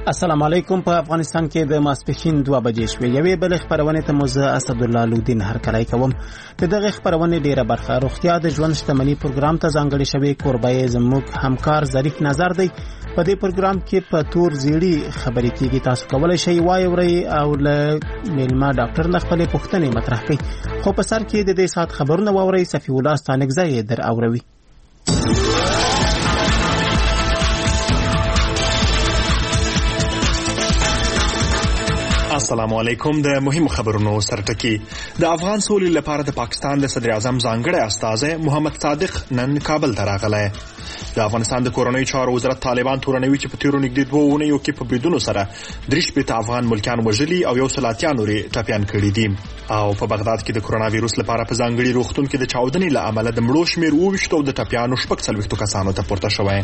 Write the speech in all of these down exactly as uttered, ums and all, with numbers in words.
السلام علیکم. په افغانستان کې د ماسپښین دوه بجې شوې. یوې بل خبرونه ته مو زه اسدالله لودین هرکلی کوم. د دغه خبرونه ډیره برخه روغتیا د ژوند شتمنۍ پروګرام ته ځانګړې شوې. کوربه زموږ همکار ظریف نظر دی. په دې پروګرام کې په تور زیړی خبرې کیږي. تاسو کولای شئ وایورئ او له میلمه ډاکټر نه خپلې پوښتنې مطرح کړئ. خو په سر کې د دې ساعت خبرونه واورئ. صفي الله ستانکزی در اوروي. السلام علیکم. د مهم خبرونو سرټکی. د افغان سولې لپاره د پاکستان د صدر اعظم ځانګړی استازی محمد صادق نن کابل ته راغلی. د افغانستان د کورنۍ چارو وزارت طالبان تورنوي چې په تیرو نږدې دوه اونیو کې په بریدونو سره درې شپېته افغان ملکیان وژلي او یو سل اتیا نورې ټپیان کړي دي. او په بغداد کې د کرونا وایروس لپاره په ځانګړي روغتون کې د چاودنې له امله د مړو شمېر اووه ویشت او د ټپیانو شپږ څلوېښتو کسانو ته پورته شوی.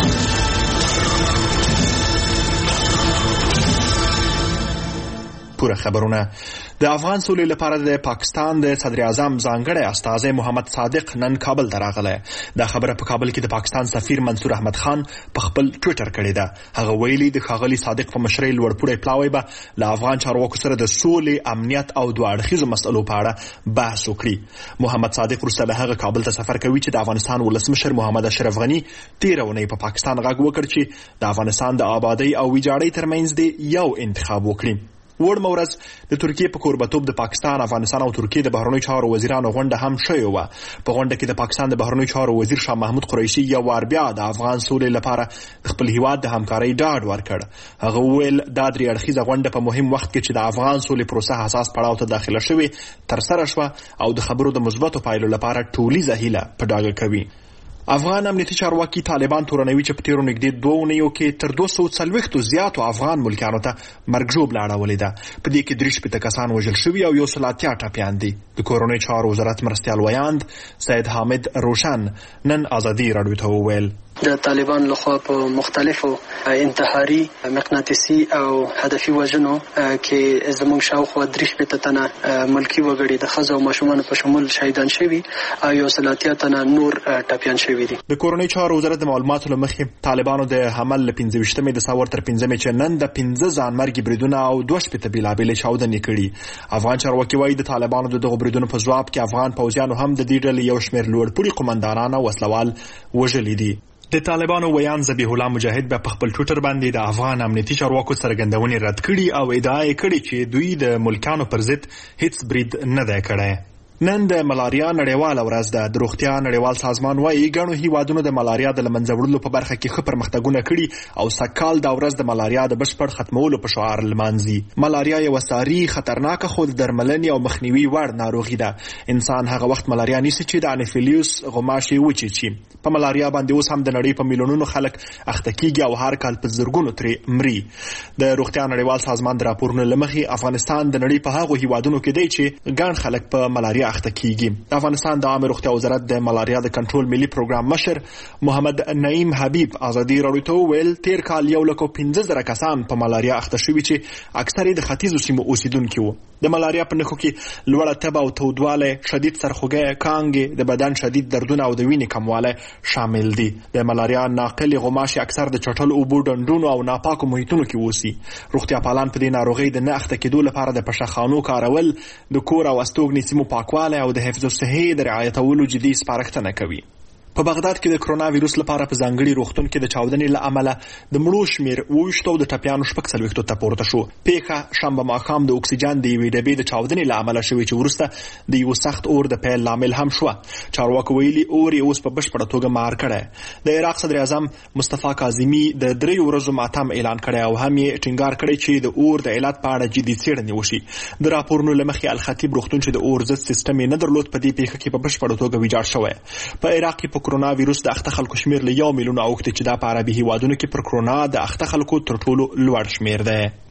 پوره خبرونه. د افغان سولې لپاره د پاکستان د صدر اعظم ځانګړی استازی محمد صادق نن کابل ته راغلی. دا خبره په کابل کې د پاکستان سفیر منصور احمد خان په خپل ټویټر کړې ده. هغه ویلي د ښاغلي صادق په مشرۍ لوړپوړی پلاوی به له افغان چارواکو سره د سولې، امنیت او دوه اړخیزو مسئلو په اړه بحث وکړي. محمد صادق وروسته له هغه کابل ته سفر کوي چې د افغانستان ولسمشر محمد اشرف غني تېره اونۍ په پاکستان غږ وکړ چې د افغانستان د آبادۍ او ویجاړۍ ترمنځ دې یو انتخاب وکړي. وړ مورز د ترکیې په کوربتوب د پاکستان، افغانستان او ترکیې د بهرنیو چارو وزیرانو غونډه هم شوې وه. په غونډه کې د پاکستان د بهرنیو چارو وزیر شاه محمود قریشي یو وار بیا د افغان سولې لپاره د خپل هیواد د همکارۍ ډاډ ورکړ. هغه وویل دا درې اړخیزه غونډه په مهم وخت کې چې د افغان سولې پروسه حساس پړاو ته داخله شوې ترسره شوه او د خبرو د مثبتو پایلو لپاره ټولیزه هیله په ډاګه کوي. افغان امنیتي چارواکي طالبان تورنوي چې په تیرو نږدې دوه اونیو کې تر دوه سوه څلوېښتو زیاتو افغان ملکیانو ته مرګ ژوبله اړولې ده. په دې کې درې شپېته کسان وژل شوي او یو سل اتیا ټپیان دي. د کورنۍ چارو وزارت مرستیال ویاند سید حامد روشن نن ازادي راډیو ته وویل د طالبان لخوا په مختلفو انتحاري، مقناطیسي او هدفي وژنو کې زموږ شاوخوا درې شپېته تنه ملکي وګړي د ښځو او ماشومانو په شمول شهیدان شوي او یو سل اتیا تنه نور ټپیان شوي دي. د کورنۍ چارو وزارت د معلوماتو له مخې طالبانو د حمل له پنځه ویشتمې د ساور تر پنځمې چې نن د پنځه ځانمرګي بریدونه او دوه شپېته بېلابېلې چاودنې کړي. افغان چارواکي وایي د طالبانو د دغو بریدونو په ځواب کې افغان پوځیانو هم د دې ډلې یو شمېر لوړپوړي قومندانان او وسلوال وژلي دي. د طالبانو ویان ذبیح الله مجاهد به په خپل ټویټر باندې د افغان امنیتي چارواکو څرګندونې رد کړي او ادعا یې کړې چې دوی د ملکانو پر ضد هیڅ برید نه دی کړی. نن د ملاریا نړیواله ورځ ده. د روغتیا نړیوال سازمان وايي ګڼو هیوادونو د ملاریا د له منځه وړلو په برخه کې ښه پرمختګونه کړي او سږکال دا ورځ د ملاریا د بشپړ ختمولو په شعار لمانځي. ملاریا یوه ساري، خطرناکه خو د درملنې او مخنیوي وړ ناروغي ده. انسان هغه وخت ملاریا نیسي چې د انفیلیوس غوماشې وچیچي. په ملاریا باندې اوس هم د نړۍ په میلیونونو خلک اخته کیږي او هر کال په زرګونو ترې مري. د روغتیا نړیوال سازمان د راپورونو له مخې افغانستان د نړۍ په هغو هیوادونو کې دی چې ګڼ خلک په ملاریا اخته کیږي. د افغانستان د عامه روغتیا وزارت د ملاریا د کنټرول ملي پروګرام مشر محمد نعیم حبیب ازادي راډیو ته وویل تیر کال یو لک او پنځه زره کسان په ملاریا اخته شوي چې اکثر د ختیځو سیمو اوسیدونکي وو. د ملاریا په نښو کې لوړه تبه او تودوالی، شدید سرخوږی، کانګې، د بدن شدید دردونه او د وینې کموالی شامل دي. د ملاریا ناقلې غوماشې اکثر د چټل اوبو ډنډونو او ناپاکو محیطونو کې اوسي. روغتیا پالان په دې ناروغۍ د نه اخته کېدو لپاره د پشخانو کارول، د کور او استوګنې سیمو پاکوالی او د حفظ الصحې د رعایتولو جدي سپارښتنه کوي. په بغداد کې د کرونا وایروس لپاره په ځانګړي روغتون کې د چاودنې له امله د مړو شمېر اووه ویشت او د ټپیانو شپږ څلوېښتو ته پورته شو. پیښه شنبه ماښام د اکسیجن د یوې ډبې د چاودنې له امله شوې چې وروسته د یو سخت اور د پیل لامل هم شوه. چارواکو ویلي اور یې اوس په بشپړه توګه مهار کړی. د عراق صدر اعظم مصطفی کاظمي د دریو ورځو ماتم اعلان کړی او هم یې ټینګار کړی چې د اور د علت په اړه جدي څېړنې وشي. د راپورونو له مخې الخطیب روغتون چې د اور ضد سیستم یې نه درلود په دې پیښه کې په بشپړه توګه ویجاړ شوی. په عراق کې په کرونا وایروس د اخته خلکو شمیر له یو میلیون اوښتې چې دا په عربي هیوادونو کې پر کرونا د اخته خلکو تر ټولو لوړ شمیر دی.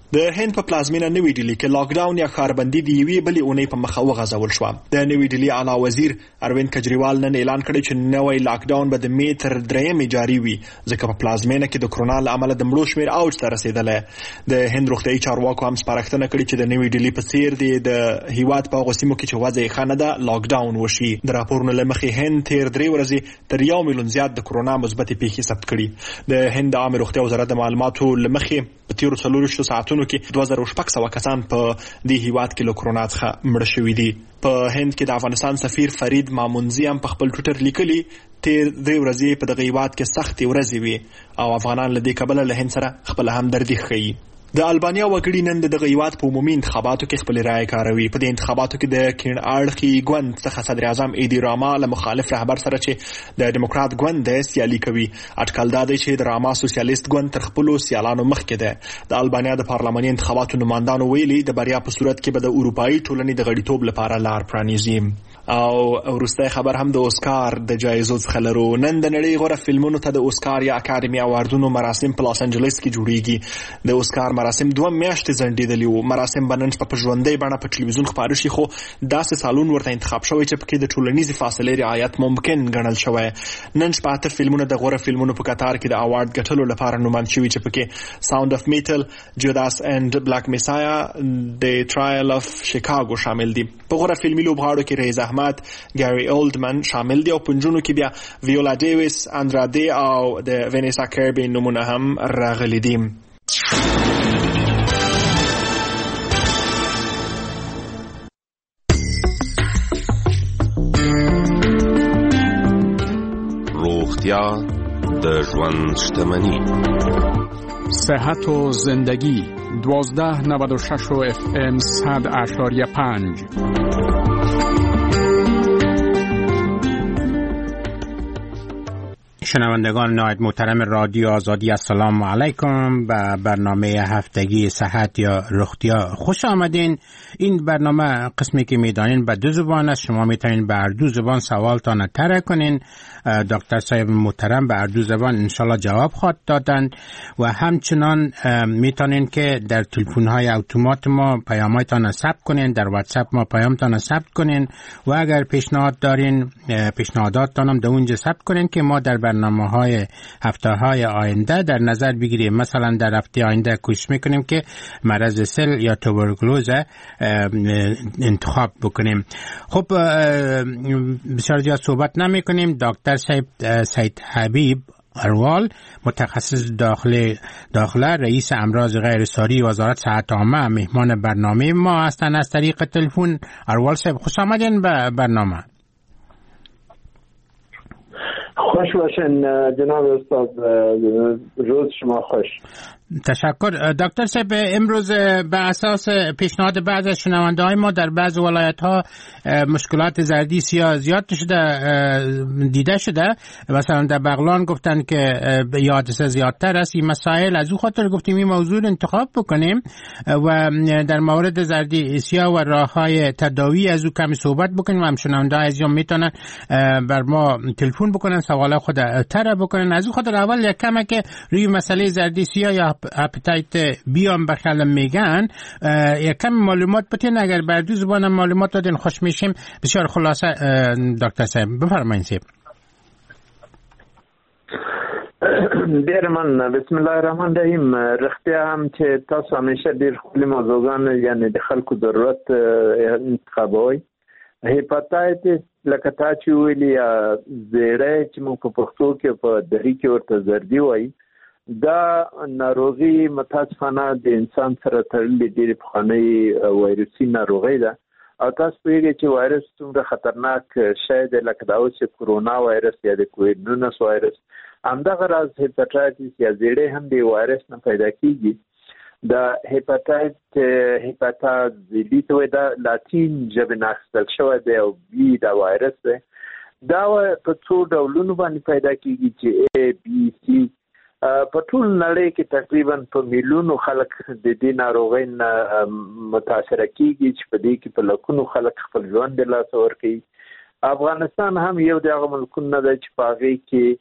د هند په پلازمینه نوې ډیلی کې لاک ډاون یا ښاربندي د یوې بلې اونۍ په مخه وغځول شوه. د نوې ډیلی اعلی وزیر اروند کجریوال نن اعلان کړی چې نوې لاک ډاون به د می تر درېیمې جاري وي، ځکه په پلازمینه کې د کرونا له امله د مړو شمېر اوج ته رسېدلی. د هند روغتیايي چارواکو هم سپارښتنه کړې چې د نوې ډیلی په څیر د هیواد په هغو سیمو کې چې وضع یې ښه نه ده لاک ډاون وشي. د راپورونو له مخې هند تیر درې ورځې تر یو میلیون زیات د کرونا مثبتې پیښې ثبت کړي. د هند د عامه روغتیا وزارت د معلوماتو له مخې په تیرو څلورویشتو ساعتونو کې دوه زره شپږ سوه کسان په دې هیواد کې له کرونا څخه مړه شوي دي. په هند کې د افغانستان سفیر فرید مامونزي هم په خپل ټویټر لیکلي تیر درې ورځې په دغه هیواد کې سختې ورځې وي او افغانان له دې کبله له هند سره خپله همدردي ښیي. د البانیا وګړي نن د دغه هیواد په عمومي انتخاباتو کې خپل رایې کاروي. په دې انتخاباتو کې د کیڼ اړخي ګوند څخه صدر اعظم ایدی راما له مخالف رهبر سره چې د ډیموکرات ګوند د سیالي کوي. اټکل دا دی چې د راما سوسیالیست ګوند تر خپلو سیالانو مخکې ده. د البانیا د پارلماني انتخاباتو نمائندانو ویلي د بریا په صورت کې به د اروپایي ټولنې د غړیتوب لپاره لار پرانیزي. او وروستی خبر هم د اوسکار د جایزو څخه لرو. نن د نړۍ غوره فلمونو ته د اوسکار یا اکاډمي اواردونو مراسم په لاس انجلس کې جوړیږي. د اوسکار مراسم دوه میاشتې ځنډېدلي وو. مراسم به نن شپه په ژوندۍ بڼه په ټلویزیون خپاره شي، خو داسې سالون ورته انتخاب شوی چې پکې د ټولنیزې فاصلې رعایت ممکن ګڼل شوی. نن شپه اته فلمونه د غوره فلمونو په کتار کې د اوارد ګټلو لپاره نوماند شوي چې پکې ساوند اف میټل، جوداس اینڈ بلیک میسایا، د ټرایل اف شیکاګو شامل دي. په غوره فلمي لوبغاړو کې ریز احمد، ګاری اولډمن شامل دي او پنځونو کې بیا ویولا ډیویس، اندرادی او د وینیسا کیربی نمونه هم راغلي دي. روغتیا د ژوند شتمنی. صحت و زندگی دوازده نود و شش و اف ام صد اشاریه پنج. شنوندگان نهایت محترم رادیو آزادی، السلام علیکم. به برنامه هفتگی صحت یا روغتیا خوش آمدین. این برنامه قسمی که میدانین به دو زبان است. شما میتونین به هر دو زبان سوالتان طرح کنین. دکتر صاحب محترم به هر دو زبان انشالله جواب خواهد دادن و همچنان میتونین که در تلفن‌های اتومات ما پیام‌هایتان ثبت کنین، در واتساپ ما پیامتان ثبت کنین و اگر پیشنهاد دارین پیشنهاداتتان هم در اونجا ثبت کنین که ما در برنامه‌های هفته‌های آینده در نظر بگیریم. مثلا در هفته آینده کوشش میکنیم که مرض سل یا توبرکلوز انتخاب بکنیم. خب بسیار زیاد صحبت نمیکنیم. دکتر صاحب سید حبیب اروال، متخصص داخل داخله رئیس امراض غیر ساری وزارت صحت عامه، مهمان برنامه ما هستند از طریق تلفن. اروال صاحب خوش آمدین به برنامه. خوش باشین جناب استاد، روز شما خوش. تشکر دکتر صاحب. امروز به اساس پیشنهاد بعض از شنونده های ما در بعض ولایت ها مشکلات زردی سیاه زیاد شده دیده شده. مثلا در بغلان گفتن که حادثه زیادتر است. این مسائل از او خاطر گفتیم این موضوع انتخاب بکنیم و در مورد زردی سیاه و راه های تداوی از او کمی صحبت بکنیم. هم شنونده های عزیزم میتونن بر ما تلفن بکنن، سوال خود طرح بکنن. از او خاطر اول یک کمی که روی مسئله زردی سیاه یا اپیتایت بی هم بخیالم میگن یک کم معلومات بتین. اگر بر دو زبان معلومات دادین خوش میشیم. بسیار خلاصه دکتر صاحب بفرمایید. صاحب دیر من بسم الله الرحمن الرحیم. رختیا هم چې تاسو همیشه ډیر خپل موضوعان یعنی د خلکو ضرورت انتخابوي. هپاتایتس لکه تا چې ویلي زیړی چې موږ په پښتو کې په دری کې ورته زردي وایي، دا ناروغي متاسفانه د انسان سره تړلې ډېرې پخوانۍ وایرسي ناروغي ده او تاسو پوهېږئ چې وایرس څومره خطرناک شی دی، لکه دا اوس چې کرونا وایرس یا د کوویډ نولس وایرس. همدغه راز هپاټایټس یا زیړی هم د وایرس نه پیدا کېږي. دا هپاټایټ هپاټا زیډي ته وایي، دا لاتین ژبې نه اخیستل شوی دی او بي دا وایرس دی. دا په څو ډولونو باندې پیدا کېږي چې ای بي سي. په ټول نړۍ کې تقریبا په میلیونو خلک د دې ناروغۍ نه متاثره کېږي چې په دې کې په لکونو خلک خپل ژوند د لاسه ورکوي. افغانستان هم یو د هغه ملکونو نه دی چې په هغې کې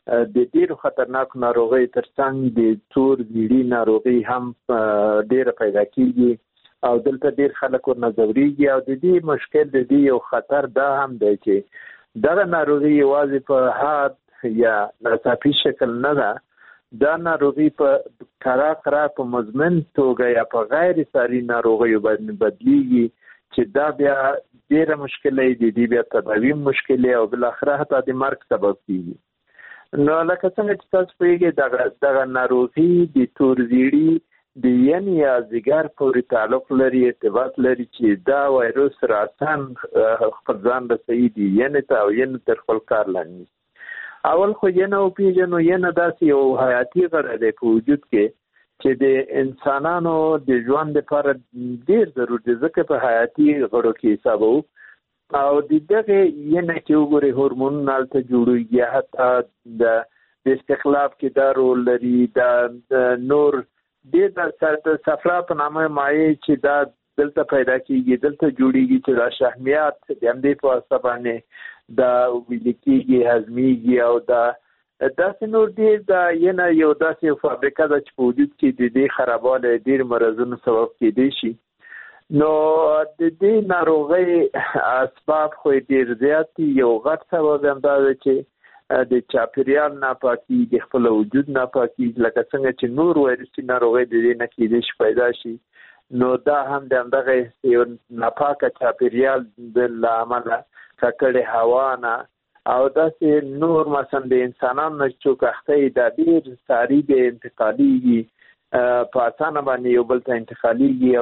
د ډېرو خطرناک ناروغي ترڅنګ د تور زیړي ناروغي هم ډېره پیدا کیږي او دلته ډېر خلک ورنه ځورېږي او د دې مشکل د دې یو خطر دا هم دی چې دغه ناروغي یوازې په حاد یا ناڅاپي شکل نه ده، دا ناروغي په کرا کرا په مزمن توګه یا په غیر ساري ناروغیو باندې بدلیږي چې دا بیا ډېره مشکله دي، دې بیا تداوی مشکله او بالاخره حتی د مرګ سبب کیږي. نو لکه څنګه چې تاسو پوهیږئ دغه دغه ناروغي د تور زیړي د ین یا ځیګر پورې تعلق لري، ارتباط لري چې دا وایروس راسن خپل ځان رسوي دي ین ته او ین تر خپل کار لاندې. اول خو ین او پیژنو ین داسې یو حیاتي غړی دی په وجود کې چې د انسانانو د ژوند لپاره ډېر ضروري دی، ځکه په حیاتي غړو کې حسابو او د دغه ین کې وګورئ هورمونونه هلته جوړېږي، حتی د استخلاف کې دا رول لري، دا نور ډېر د صفرا په نامه مایع چې دا دلته پیدا کیږي، دلته جوړیږي چې دا شحمیات د همدې په واسطه باندې دا ویل کیږي، هضمېږي او دا داسې نور ډېر دا ینه یو داسې یو فابریکه ده چې په وجود کې د دې خرابوالی ډېر مرضونو سبب کېدی شي. نو د دې ناروغۍ اسباب خو ډېر زیات دي. یو غټ سبب همدا ده چې د چاپیریال ناپاکي، د خپل وجود ناپاکي، لکه څنګه چې نور وایرسي ناروغۍ د دې نه کېدای شي پیدا شي، نو دا هم د همدغه یو ناپاکه چاپیریال د امله ککړې هوا نه او داسې نور مثلا د انسانانو نه څوک اخته دا ډېر ساري دی انتقالېږي، په اسانه باندې یو بل ته انتقالېږي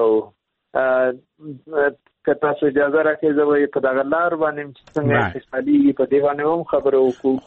او که تاسو اجازه راکړئ زه به په دغه لار باندې چې څنګه انتقالېږي په دې باندې هم خبره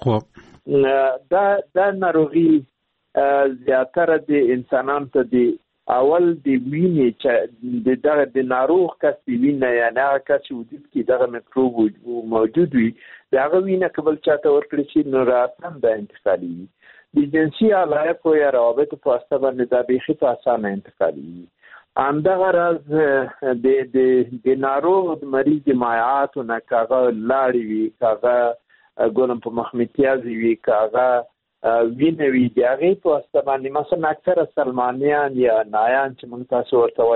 وکړو. دا دا ناروغي زیاتره د انسانانو ته د اول د وینې چې د دغه د ناروغ کس د وینې یعنې هغه کس چې وجود کې دغه میکروب موجود وي د هغه وینه که بل چا ته ورکړل شي نو راسن دا انتقالېږي. د جنسي علایقو یا روابطو په واسطه باندې دا بیخي په اسانه انتقالېږي. همدغه راز د د د ناروغ د مریض د مایعاتو نه که هغه لاړې وي، که هغه ګورم په مخمتیازې وي، که هغه وینه وي، د هغې په واسطه باندې مثلا اکثره سلمانیان یا نایان چې موږ تاسو ورته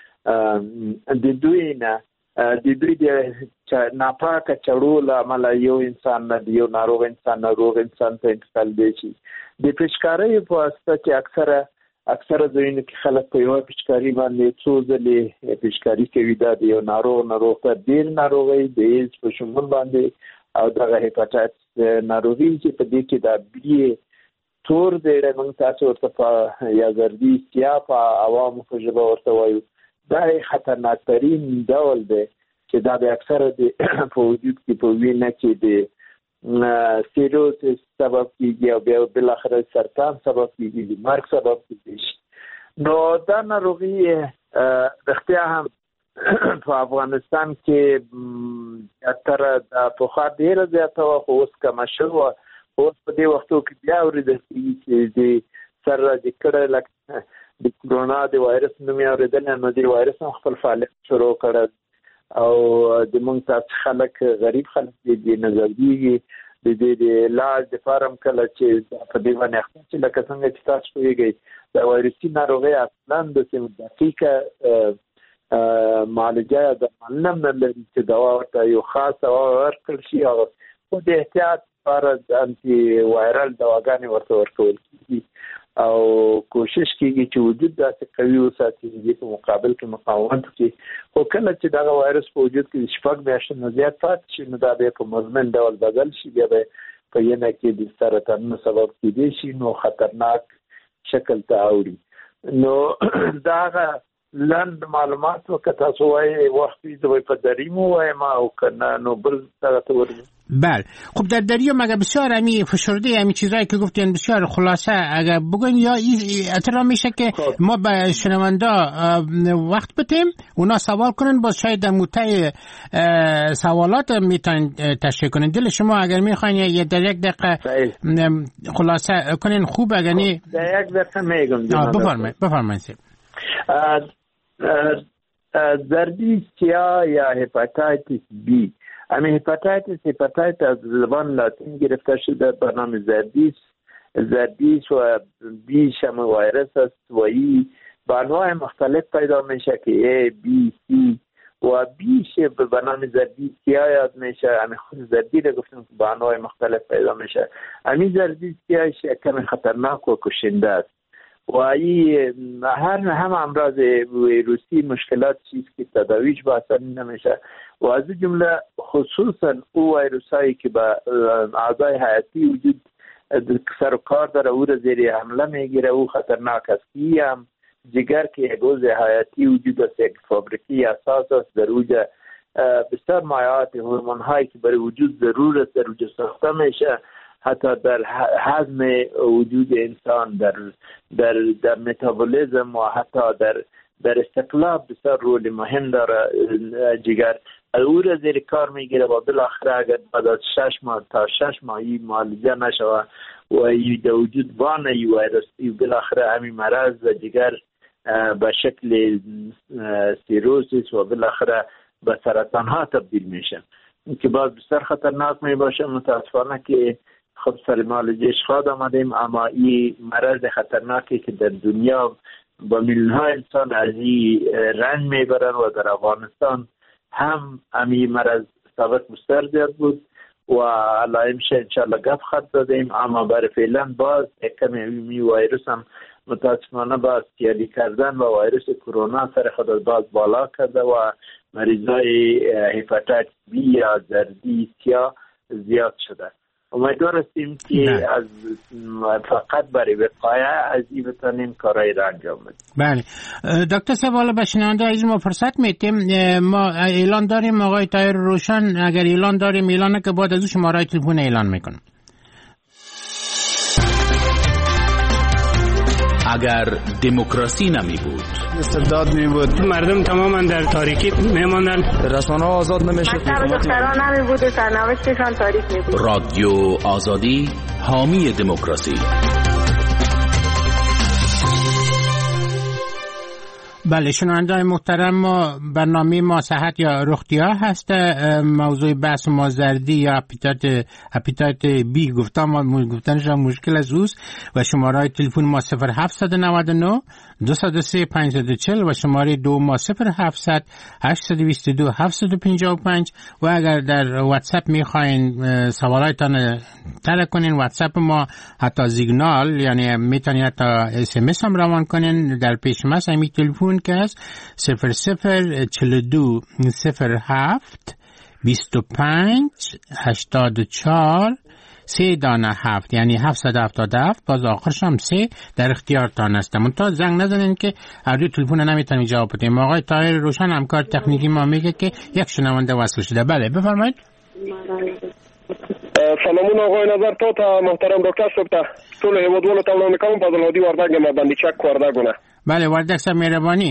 وایو د دوی نه د دوی د ناپاکه چړو له امله یو انسان نه د یو ناروغ انسان ناروغ انسان ته انتقال دی شي. د پیچکارۍ په واسطه چې اکثره اکثره ځایونو کې خلک په یوه پیچکاري باندې څو ځلې پیچکاري کوي، دا د یو ناروغ ناروغ ته ډېر ناروغۍ د ایډز په شمول باندې او دغه هیپاټایټس ناروغي چې په دې کې دا بي تور دی موږ تاسو ورته په یا زردي سیاه په عوامو په ژبه ورته وایو، دا خطرناک ترین ډول دی چې دا د اکثره د په وجود کې په وینه کې د سیروسس سبب کیږي او بیا بالاخره سرطان سبب کیږي، د مرګ سبب کیږي. نو دا ناروغي رښتیا هم په افغانستان کې اتره د پخوا ډېره زیاته وه خو اوس کمه شوه. اوس په دې وختو کې بیا اورېدل کېږي چې د سر راجع کړی لکه د کرونا د وایرس نوم یې اورېدلی، نو د وایرس هم خپل فعالیت شروع کړی او د موږ تاسو خلک غریب خلک دي نه ځورېږي د دې د علاج دپاره هم کله چې په دې باندې اخته چې لکه څنګه چې تاسو پوهېږئ د وایرسي ناروغۍ اصلا داسې دقیقه معالجه یا درملنه هم نه لري چې دوا ورته یو خاص دوا ورکړل شي او خو د احتیاط لپاره انټي وایرل دواګانې ورته ورکول کېږي او کوشش کېږي چې وجود داسې قوي وساتي چې په مقابل کې مقاومت وکړي. خو کله چې دغه وایرس په وجود کې شپږ میاشتې نه زیات پاتې شي نو دا بیا په مزمن ډول بدل شي، بیا به په ینه کې د سرطانونو سبب کېدی شي، نو خطرناک شکل ته اوړي. نو دا هغه لنډ معلومات و که تاسو وایي وقتی دوی په دریم وایم او کنه نو بل دغه ته ورځي. بله خب در دریا مگه بسیار همی فشرده همی چیزایی که گفتین بسیار خلاصه اگر بگوین یا اطلاع میشه که ما به شنونده وقت بتیم اونا سوال کنن باز شاید در موتای سوالات میتونین تشریح کنن. دل شما اگر میخواین یا در یک دقیقه خلاصه کنین خوب اگر نی در یک دقیقه میگم. بفرمایید بفرمایید. زردی سیاه یا هپاتیتس بی. اما هپاتیتس هپاتیت از زبان لاتین گرفته شده به نام زردیس. زردیس و بی شم ویروس است و ای به انواع مختلف پیدا میشه که A, B, C و بیش به نام زردی سیاه یاد میشه. همین خود زردی رو گفتم که به انواع مختلف پیدا میشه. همین زردی سیاه کمی خطرناک و کشنده است و ای هر هم امراض ویروسی مشکلات چیز که تداویش با آسانی نمیشه و از جمله خصوصا او ویروس هایی که به اعضای حیاتی وجود سر و کار داره او را زیر حمله میگیره. او خطرناک است. ای هم جگر که یک عضو حیاتی وجود است، یک فابریکی اساس است در اوجه بسیار مایعات هورمون هایی که برای وجود ضرور است در اوجه ساخته میشه، حتی در هضم وجود انسان، در در در متابولیسم و حتی در در استقلاب بسیار رول مهم داره. جگر او را زیر کار میگیره و بالاخره اگر بعد از شش ماه تا شش ماهی معالجه نشوه و ای در وجود وانه ای ویروس ای بالاخره همین مرض و جگر به شکل سیروسیس و بالاخره به سرطان ها تبدیل میشه که باز بسیار خطرناک می باشه. متاسفانه که خب سر معالجه شاد آمدیم، اما این مرض خطرناکی که در دنیا با میلیون ها انسان از این رنج میبرن و در افغانستان هم امی مرض سابق بسیار زیاد بود و علائم شه انشاءالله گپ خط دادیم، اما برای فعلا باز کمی می ویروس هم متاسفانه باز سیالی کردن و ویروس کرونا سر خود باز بالا کرده و مریضای هپاتیت بی یا زردی سیاه زیاد شده. امیدوار هستیم که نه. از فقط برای وقایع از این بتانیم کارهای را انجام بدیم. بله دکتر صاحب، حالا به شنونده عزیز ما فرصت میتیم، ما اعلان داریم آقای طاهر روشن، اگر اعلان داریم اعلانه که بعد از اون شماره تلفن اعلان میکنم. اگر دموکراسی نمی بود، استبداد می بود، مردم تماما در تاریکی میماندن، رسانه ها آزاد نمیشد، مکتب دختران نمی بود و سرنوشتشان تاریک می بود. رادیو آزادی حامی دموکراسی. بله شنونده‌های محترم، ما برنامه ما صحت یا رختیا هست. موضوع بحث ما زردی یا اپیتات اپیتات بی گفتم، ما گفتنش مشکل از اوست و شماره تلفن ما صفر هفت نه نه دو صفر سه پنج صفر چهل و شماره دو ما صفر هفتصد هشت دویست و دو هفتصد و پنجاه و پنج و اگر در واتساپ میخواین سوالاتتان طرح کنین، واتساپ ما حتی سیگنال یعنی میتونید حتی اس ام اس هم روان کنین در پیش ما همین تلفن که است صفر صفر چهل و دو صفر هفت بیست و پنج هشتاد و چهار سه دانه هفت یعنی هفتصد و هفتاد و هفت، باز آخرش هم سه در اختیارتان است. منتها زنگ نزنین که هر دو تلفن نمیتونیم جواب بدیم. آقای طاهر روشن همکار تکنیکی ما میگه که یک شنونده وصل شده. بله بفرمایید. سلامون آقای نظر تو تا محترم دکتر صاحب تا طول هیوادوالو تمام میکنم فضل هادی وردگ ما بندی چک وردگونه. بله وردگ صاحب مهربانی.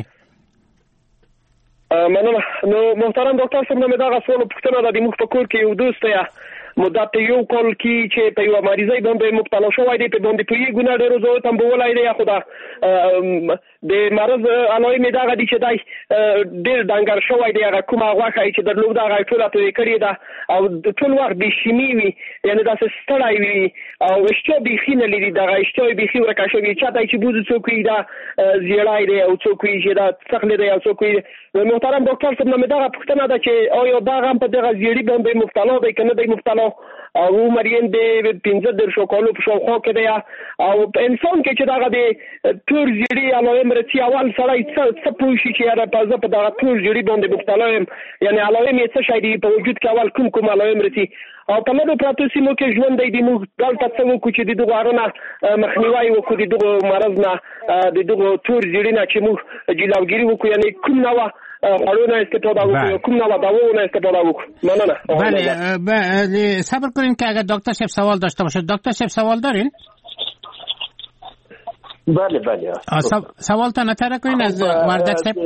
مننه. نو محترم دکتر صاحب نو دغه سوال پوښتنه د مخ په کور کې یو دوست یا مدت یو کال کې چې په یو مریضۍ باندې مبتلا شوی دی، په باندې په یو ګونه ډېر زو تم بولای دی خدا د مرض علائم دغه دي چې دای ډېر دنګر شوی دی، هغه کومه غوښه چې د لوګ دغه ټوله توې کړې ده او ټول وخت به شیمی وي یعنی داسې ستړی وي او اشتها بیخي نه لري، دغه اشتها بیخي ورکه شوې چاته چې بوزي څوک وي دا زیړی دی او څوک وي چې دا څخلی دی او څوک وي. محترم ډاکټر صاحب نو دغه پوښتنه ده چې آیا دغه هم په دغه زیړي باندې مبتلا دی که نه دی مبتلا او عمر یې د پنځه دېرشو کالو په شاوخوا کې دی او په انسان کې چې دغه د تور زیړي علائم رسي اول سړی څه پوه شي چې یاره په زه په دغه تور زیړي باندې مبتلا یم، یعنې علائم یې څه شی دي په وجود کې اول کوم کوم علائم رسي او په لږو پرتو سیمو کې ژوند دی موږ دلته څه وکړو چې د دغو هغه نه مخنیوی وکړو، د دغو مرض نه د دغو تور زیړي نه چې موږ جلوګیري وکړو، یعنې کوم نوع خواړو نه استفاده وکړو، کوم نوع دواو نه استفاده وکړو. مننه. بله صبر کنین که اگر دکتر صاحب سوال داشته باشه. دکتر صاحب سوال دارین؟ بله بله سوال تا نتره کنین از وردک صاحب.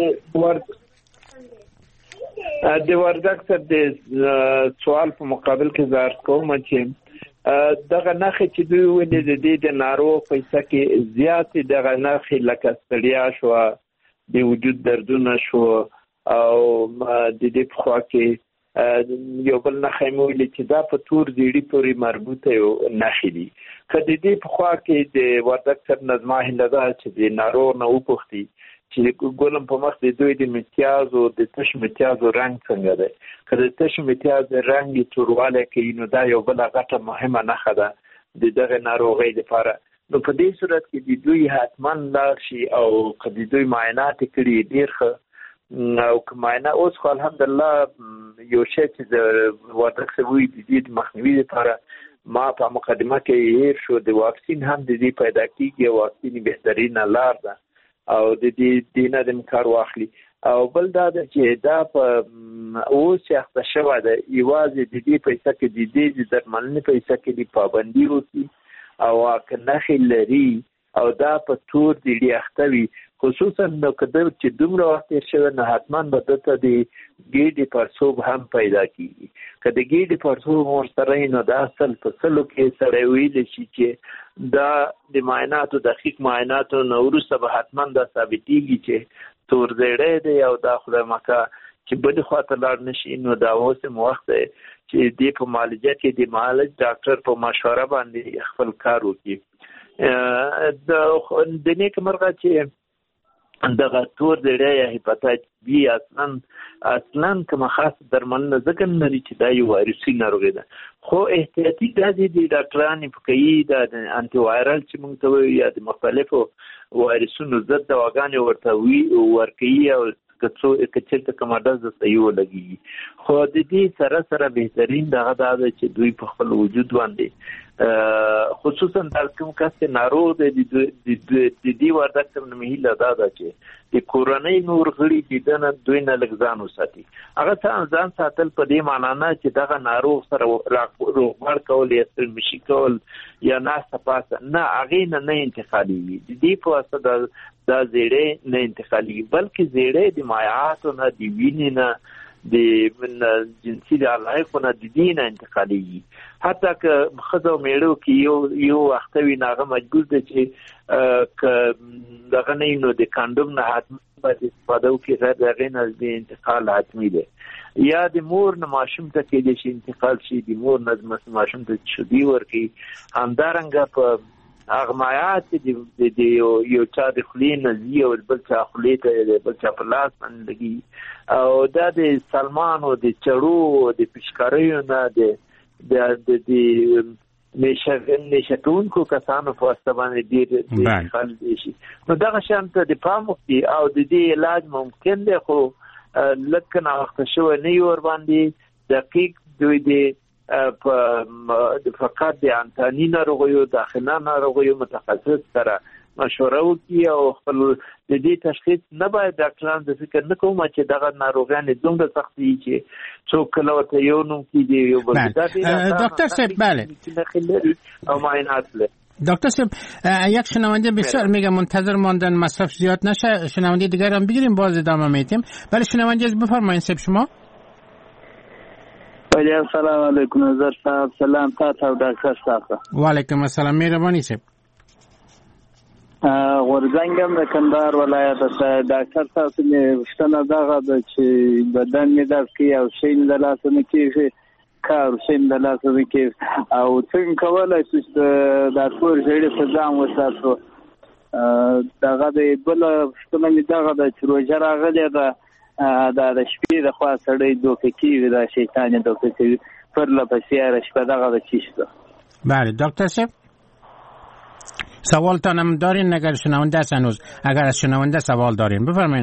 د وردک صاحب د سوال په مقابل کې زار کوم چې دغه نښې چې دوی ولې د دې د ناروغ په حصه کې زیاتې دغه نښې لکه ستړیا شوه، د وجود دردونه شو او د دې په خوا کې یو بل نه خیموي چې دا په تور زیړي پورې مربوطه یو نښې دي. که د دې په خوا کې د وردګ صاحب نظمه هیله ده چې د ناروغ نه وپوښتي چې ګولم په مخ د دوی د امتیازو د تش امتیازو رنګ څنګه دی. که د تش امتیاز رنګ یې توروالی کوي نو دا یو بله غټه مهمه نښه ده د دغه ناروغۍ لپاره. نو په دې صورت کې د دوی حتما لاړ شي او که د دوی معاینات یې کړي ډېر ښه او که معاینه اوس خو الحمدلله یو شی چې د وردګ صاحب وایي د دې د مخنیوي لپاره ما په مقدمه کې هیر شو د واکسین هم د دې پیدا کېږي. واکسین بهترینه لار ده او د دې دې نه د کار واخلي. او بل دا ده چې دا په اوس یخته شوه ده یوازې د دې پیسه کې د دې د درملنې پیسه کې د پابندي وکړي او که نښې لري او دا په تور زیړي اخته وي خصوصا نو که ده چې دومره وخت تېر شوی نو حتما به ده ته د ګېډې پړسوب هم پیدا کېږي. که د ګېډې پړسوب ورسره وي نو دا اصل په سلو کې سړی ویلی شي چې دا د معایناتو دقیق معایناتو نه وروسته به حتما دا ثابتېږي چې تور زیړی دی او دا خدای مکه چې بلې خوا ته لاړ نه شي. نو دا اوس هم وخت دی چې دې په معالجه کې د معالج ډاکټر په مشوره باندې خپل کار وکړي. د نیک مرغه چې دغه تور زیړی یا هیپاتایتس بي اصلا اصلا کومه خاصه درملنه ځکه نه لري چې دا یو وایرسي ناروغي ده. خو احتیاطي ډزې د ډاکټران یې کوي د انټي وایرل چې موږ ته وایو یا د مختلفو وایرسونو ضد دواګانې ورته ورکوي او که چېرته کومه ډز د صحیح ولګېږي. خو د دې سره سره بهترین دغه دا ده چې دوی په خپل وجود باندې خصوصا دا کوم کس چې ناروغ دی د دې وردګ صاحب نه مې هیله دا ده چې د کورنۍ نور غړي چې ده نه دوی نه لږ ځان وساتي. هغه ځان ساتل په دې معنا نه چې دغه ناروغ سره روغبړ کول یا ستړمشي کول یا ناسته پاسته نه هغې نه نه انتقالېږي. د دې په واسطه دا زیړی نه انتقالېږي بلکې زیړی د مایعاتو نه د وینې نه د جنسي د علایقو نه د دې نه انتقالېږي. حتی که ښځه او میړه کې یو یو وخته وي نو هغه مجبور دی چې که دغه نه وي نو د کانډوم نه حتما باید استفاده وکړي غیر د هغې نه د انتقال حتمي دی. یا د مور نه ماشوم ته کېدای شي انتقال شي د مور نه ماشوم ته شیدې ورکوي. همدارنګه په هغه مایعات چې د یو چا د خولې نه ځي او بل چا خولې ته د بل چا په لاس باندې لګي او دا د سلمان او د چړو د پیشکاریو نه د د د نشهکونکو کسانو په واسطه باندې ډېر انتقال دی شي. نو دغه شیان ته د پام وکړي او د دې علاج ممکن دی خو لږ ناوخته شوی نه وي ورباندې دقیق دوی د فقط د انتاني ناروغیو داخله ناروغیو متخصص سره مشوره وکړي او خپل د دې تشخیص نه باید ډاکټران د فکر نه کوم چې دغه ناروغیانې دومره سخت دي چې څوک کله ورته یو نوم کېږي یو بل دکتر صاحب بله او معاینات لري. دکتر صاحب یک شنونده بسیار میگه منتظر ماندن مصرف زیاد نشه شنونده دیگر هم بگیریم باز ادامه میدیم. ولی شنونده از بفرمایید صاحب شما. ولی السلام علیکم نظر صاحب سلام تا تا ډاکټر صاحب. وعلیکم السلام مهرباني صاحب. غورځنګم د کندهار ولایت څخه ډاکټر صاحب مې وشتنه دغه د چې بدن مې درد کوي او شین د لاسونو کې کار شین د لاسونو کې او څنګه کولای شي د ډاکټر ژړې په ځان وساتو. دغه د بل وشتنه مې دغه د چې روزه راغلی ده دا د شپې د خوا سړی دوکه کېږي دا شیطان یې دوکه کوي پرله پسې شپه دغه د چیشته. بله دکتر صاحب سوالتان هم دارین اگر شنونده است هنوز اگر از شنونده سوال دارین بفرمایین.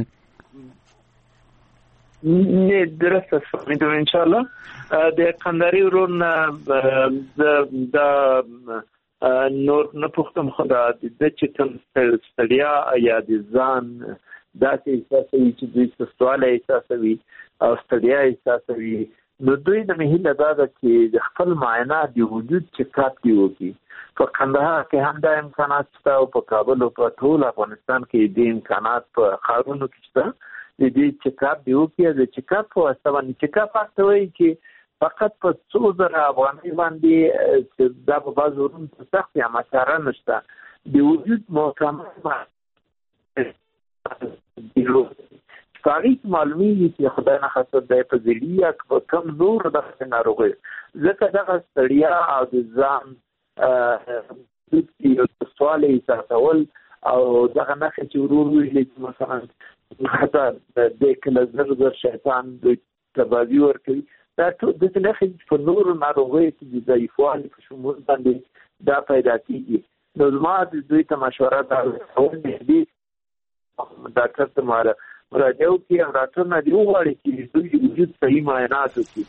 نه درست است فهمیدم انشاءالله. د قنداری ورون د نور نه پوښتم خو د چې کوم ستړیا یا د ځان داسې احساسوي چې دوی سستوالی احساسوي او ستړیا احساسوي نو دوی نه مې هیله دا ده چې د خپل معاینات د وجود چکاپ دې وکړي. په کندهار کې هم دا امکانات شته او په کابل او په ټول افغانستان کې دې امکانات په ښارونو کې شته. د دې چکاپ دې وکړي. د چکاپ په واسطه باندې چکاپ هغه وایي چې فقط په څو زره افغانۍ باندې دا په بعضو ورونو ته سخت یا مساره نشته د وجود محکمه پاریس معلومیږي چې خدای نه خاصه د پزلی یا کم نور د ناروغي ځکه دغه ستړیا او د ځان د دې سوال ایستول او دغه نه چې ورور ویلي مثلا حتی د کله زر زر شیطان د تبادی ورکوي دا ټول د څه په نور ناروغي کې د ضعیفوالي په شمول باندې دا پیدا کیږي. نو زما د دوی ته مشوره دا ورکوم دي ډاکټر ته ماره راځو کې او ډاکټر نه دی وغواړي چې دوی وجود صحیح معاینات وکړي.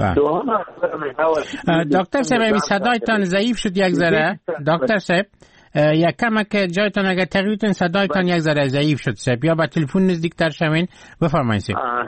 دکتر صاحب صدایتان ضعیف شد یک ذره. دکتر صاحب یک کمک جایتان اگر تغییرتون صدایتان یک ذره ضعیف شد صاحب یا با تلفن نزدیکتر شوین بفرمایید صاحب.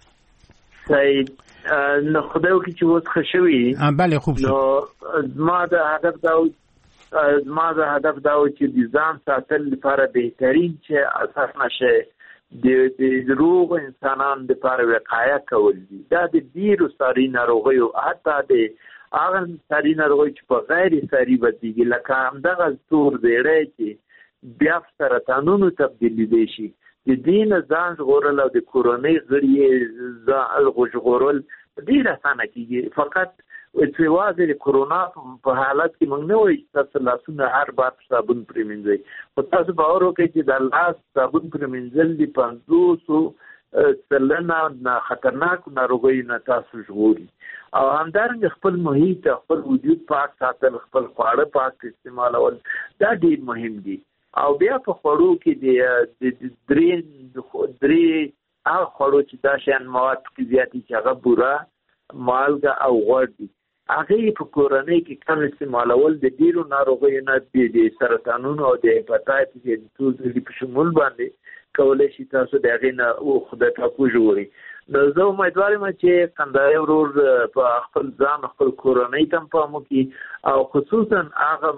سید نو خدایو کې چې وڅ خشوي بله خوب شد. نو ما د هدف دا ما د هدف دا و چې د ځان ساتل لپاره بهترین چې اساس نشه د دروغ انسانان لپاره وقایه کول دي. دا د ډیرو ساري ناروغیو حتی د هغه ساري ناروغیو چې په غیر ساري بدیږي لکه همدغه تور دیړی چې بیا سرطانونو تبدیلی دی شي د دین ځان ژغورل او د کورونی غړي ځان ژغورل ډیر اسانه کیږي. فقط چې واځي د کرونا په حالت کې موږ نه وایي تاسو لاسونه هر بار صابون پرې مینځئ خو تاسو باور وکړئ چې د لاس صابون پرې مینځل د پنځوسو سلنه خطرناک ناروغیو نه تاسو ژغوري. او همدارنګه خپل محیط خپل وجود پاک ساتل خپل خواړه پاک استعمالول دا ډیر مهم دي. او بیا په خوړو کې د درې درې هغه خوړو چې دا شیان مواد کې زیاتې چې هغه بوره مالګه او غوړ دي هغه په کورنۍ کې کم استعمالول د ډیرو ناروغیو نه د سرطانونو او د هپاتایتس د ټول په شمول باندې کولای شي تاسو د هغې نه او خدای پاک وژغوري. نو زه امیدوار یم چې قندهاری ورور په خپل ځان خپل کورنۍ ته هم پام وکړي او خصوصا هغه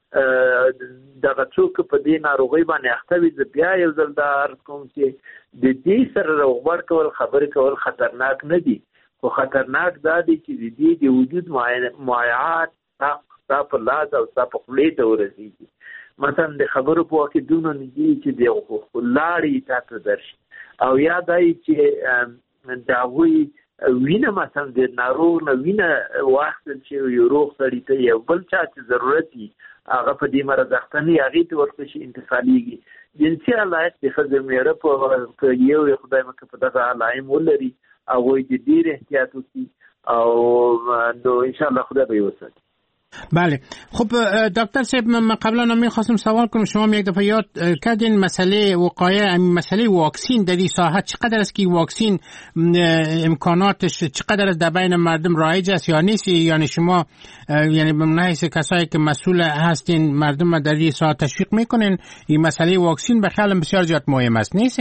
دغه څوک په دې ناروغۍ باندې اخته وي. زه بیا یو ځل دا عرض کوم چې د دې سره روغبړ کول خبرې کول خطرناک نه دي خو خطرناک دا دی چې د دې د وجود مایعات ستا په لاس او ستا په خولې ته ورسېږي. مثلا د خبرو په وخت کې دونه نږدې چې د لاړې تا ته درشي او یا دا چې د هغوی وینه مثلا د ناروغ نه وینه واخیستل چې یو روغ سړي ته یو بل چا چې ضرورت وي هغه په دې مرض اخته نه هغې ته ورته شي انتقالېږي. جنسي علایق د ښځې مېړه په یو خدای مکه په دغه علایم ولري هغوی د ډېر احتیاط وکړي او نو انشاءالله خدا به یې وساتي. بله خب دکتر صاحب من قبلا هم میخواستم سوال کنم شما یک دفعه یاد کردین مسئله وقایع مسئله واکسین در این ساحت چقدر است که واکسین امکاناتش چقدر است در بین مردم رایج است یا نیست یعنی شما یعنی به نحیث کسایی که مسئول هستین مردم در این ساحت تشویق میکنین این مسئله واکسین به خیال بسیار زیاد مهم است نیست؟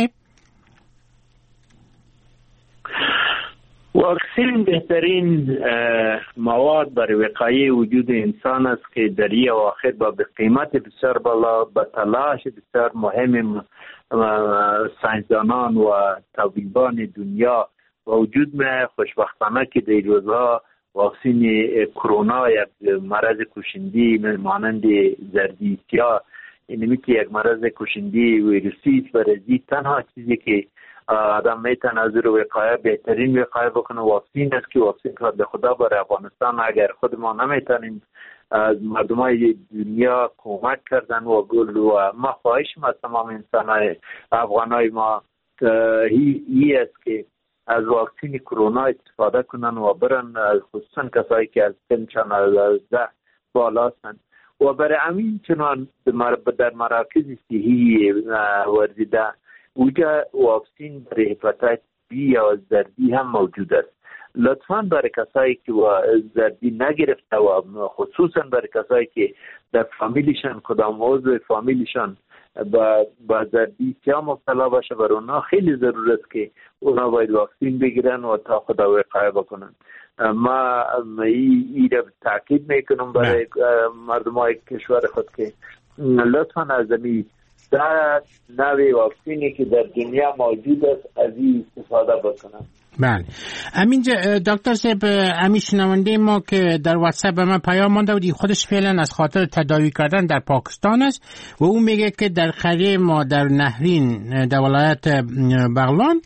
واکسین بهترین مواد برای وقایع وجود انسان است که در این اواخر با به قیمت بسیار بالا با تلاش بسیار مهم ساینسدانان و طبیبان دنیا وجود می خوشبختانه که در روزها واکسین کرونا یک مرض کشنده مانند زردیتیا اینمی که یک مرض کشنده ویروسی برای تنها چیزی که آدم میتونه از رو وقایع بهترین وقایع بکنه واکسین است که واکسین که به خدا برای افغانستان اگر خود ما نمیتونیم از مردمای دنیا کمک کردن و گل و ما خواهشم از تمام انسانای افغانای ما هی است که از واکسین کرونا استفاده کنن و برن خصوصا کسایی که از سن چهارده بالا هستند و برای همین چنان در مراکز صحی ورزیده اوجا واکسین برای هپاتیت بی یا زردی هم موجود است. لطفاً برای کسایی که زردی نگرفته و خصوصاً برای کسایی که در فامیلیشان کدام عضو فامیلیشان با با زردی یا مبتلا باشه برای اونا خیلی ضرور است که اونا باید واکسین بگیرن و تا خدا وقایه بکنن. ما این را تاکید میکنم برای مردمای کشور خود که لطفاً از این در نوی واکسینی که در دنیا موجود است از این استفاده بکنم. بله همینجا دکتر صاحب همین شنونده ما که در واتساپ به من پیام مانده بودی خودش فعلا از خاطر تداوی کردن در پاکستان است و او میگه که در قریه ما در نهرین در ولایت بغلان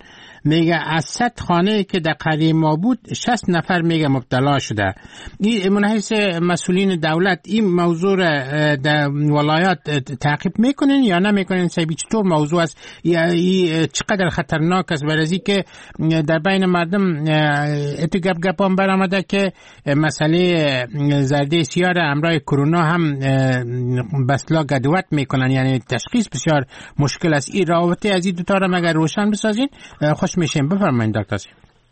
میگه از صد خانه که در قریه ما بود شصت نفر میگه مبتلا شده. این من حیث مسئولین دولت این موضوع را در ولایات تعقیب میکنین یا نمیکنین؟ سبی چطور موضوع است؟ ای چقدر خطرناک است؟ برای که در بین مردم اتو گپ گپان برآمده که مسئله زرده سیاه را امرای کرونا هم بسلا گدوت میکنن، یعنی تشخیص بسیار مشکل است. این رابطه از این دو تا را مگر روشن بسازین خوش میشیم. بفرمایید دکتر صاحب.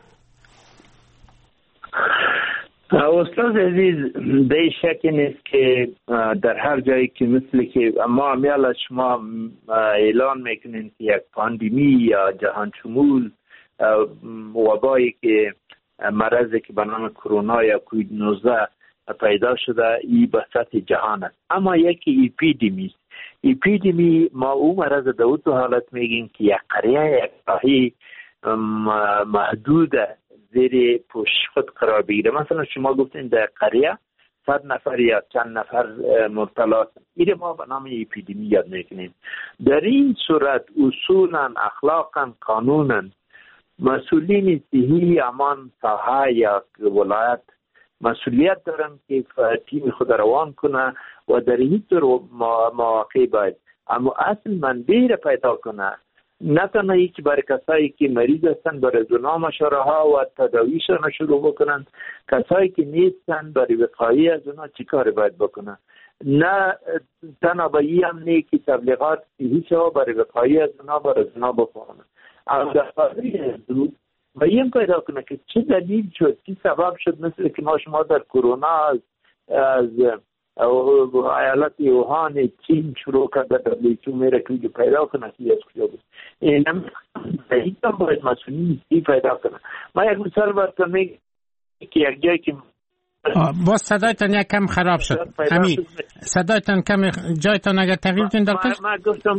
استاد عزیز، به شک نیست که در هر جایی که مثل که ما میال شما اعلان میکنین که یک پاندمی یا جهان شمول وبایی که مرضی که به نام کرونا یا کووید نوزده پیدا شده این به سطح جهان است، اما یکی اپیدمی است. اپیدمی ما او مرض در دو حالت میگیم که یک قریه یک راهی محدود زیر پوش خود قرار بگیره. مثلا شما گفتین در قریه صد نفر یا چند نفر مبتلا، این ما به نام اپیدمی یاد میکنیم. در این صورت اصولا اخلاقا قانونا مسئولین صحی امان ساحه یا ولایت مسئولیت دارن که تیم خود روان کنه و در این طور مواقع باید اما اصل منبع را پیدا کنه، نه تنها ای که برای کسایی که مریض هستن برای زنا مشوره ها و تداویشان شروع بکنن، کسایی که نیستن برای وقایه از اونا چی کار باید بکنن، نه تنها با این هم نه که تبلیغات صحیح شو برای وقایه از اونا برای زنا بکنن، اما در قضیه زود و این پیدا کنه که چه دلیل شد، چه سبب شد، مثل که ما شما در کرونا از, از ایالت یوهان چین شروع کرده در لیچو میره که پیدا کنه که از کجا بود. این هم باید مسئولین سی پیدا کنه. ما یک مثال براتون میگم که یک جایی که باز صدایتان یک کم خراب شد. همین صدایتان کم جایتان اگر تغییر کنید دکتر. ما گفتم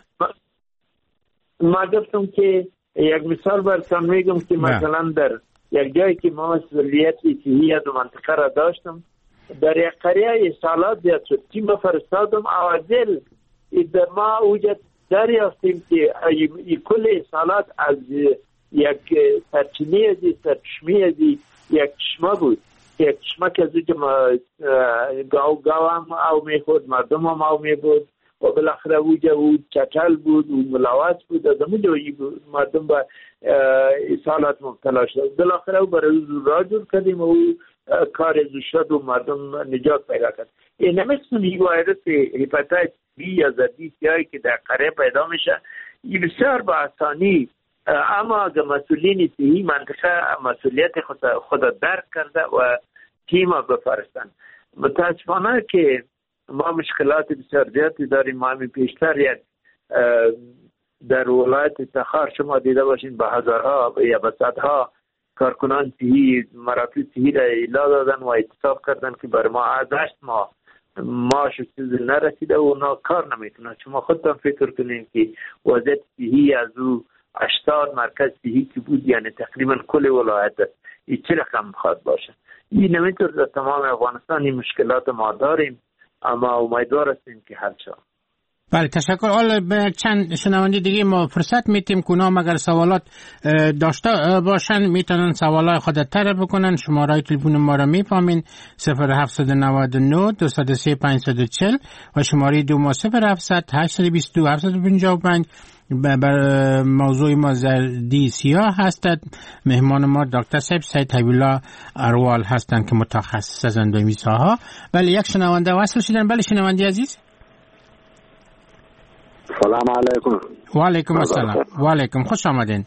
ما گفتم که یک مثال براتون میگم که مثلا در یک جایی که ما مسئولیت صحی از منطقه را داشتم، در یک قریه سالات زیاد شد، تیم فرستادم اوازل در ما اوجد دریافتیم که ای کل سالات از یک سرچینه ازی سرچشمه ازی یک چشمه بود، یک چشمه که از اوجه گاو گاو هم او میخورد، مردم هم او میبود و بالاخره اوجه او چتل بود و ملاوات بود، از همون جایی مردم با سالات مبتلا شد. بالاخره او برای را جور کردیم و او کار ازو شد و مردم نجات پیدا کرد. این نمیستون این ویروس هپاتیتس بی یا زردی سیاهی که در قریه پیدا میشه این بسیار با آسانی، اما اگر مسئولین صحی منطقه مسئولیت خود, خود درک کرده و تیم بفرستن. متاسفانه که ما مشکلات بسیار زیادی داریم. ما همین پیشتر یک در ولایت تخار شما دیده باشین به هزارها یا به صدها کارکنان صحی مرافع صحی را اعلام دادن و اعتصاب کردن که بر ما هشت ماه معاش چیز نرسیده و اونا کار نمیتونن. شما خودتان فکر کنین که وضعیت صحی از او هشتاد مرکز صحی که بود، یعنی تقریبا کل ولایت این چه رقم خواهد باشه. این نمیتور در تمام افغانستان این مشکلات ما داریم، اما امیدوار هستیم که حل شود. بله تشکر. حالا به چند شنونده دیگه ما فرصت میتیم که اونا اگر سوالات داشته باشن میتونن سوالای خود طرح بکنن. شماره تلفن ما را میفهمین صفر هفت نه نه دو صفر سه پنج چهار صفر و شماره دو ما صفر هفت هشت دو دو هفت پنج پنج. بر موضوع ما زردی سیاه هستند. مهمان ما دکتر صاحب سید حبیبالله اروال هستند که متخصص از اندومی ساها. بله یک شنونده وصل شدن. بله شنونده عزیز. سلام علیکم. و علیکم السلام. و علیکم خوش آمدین.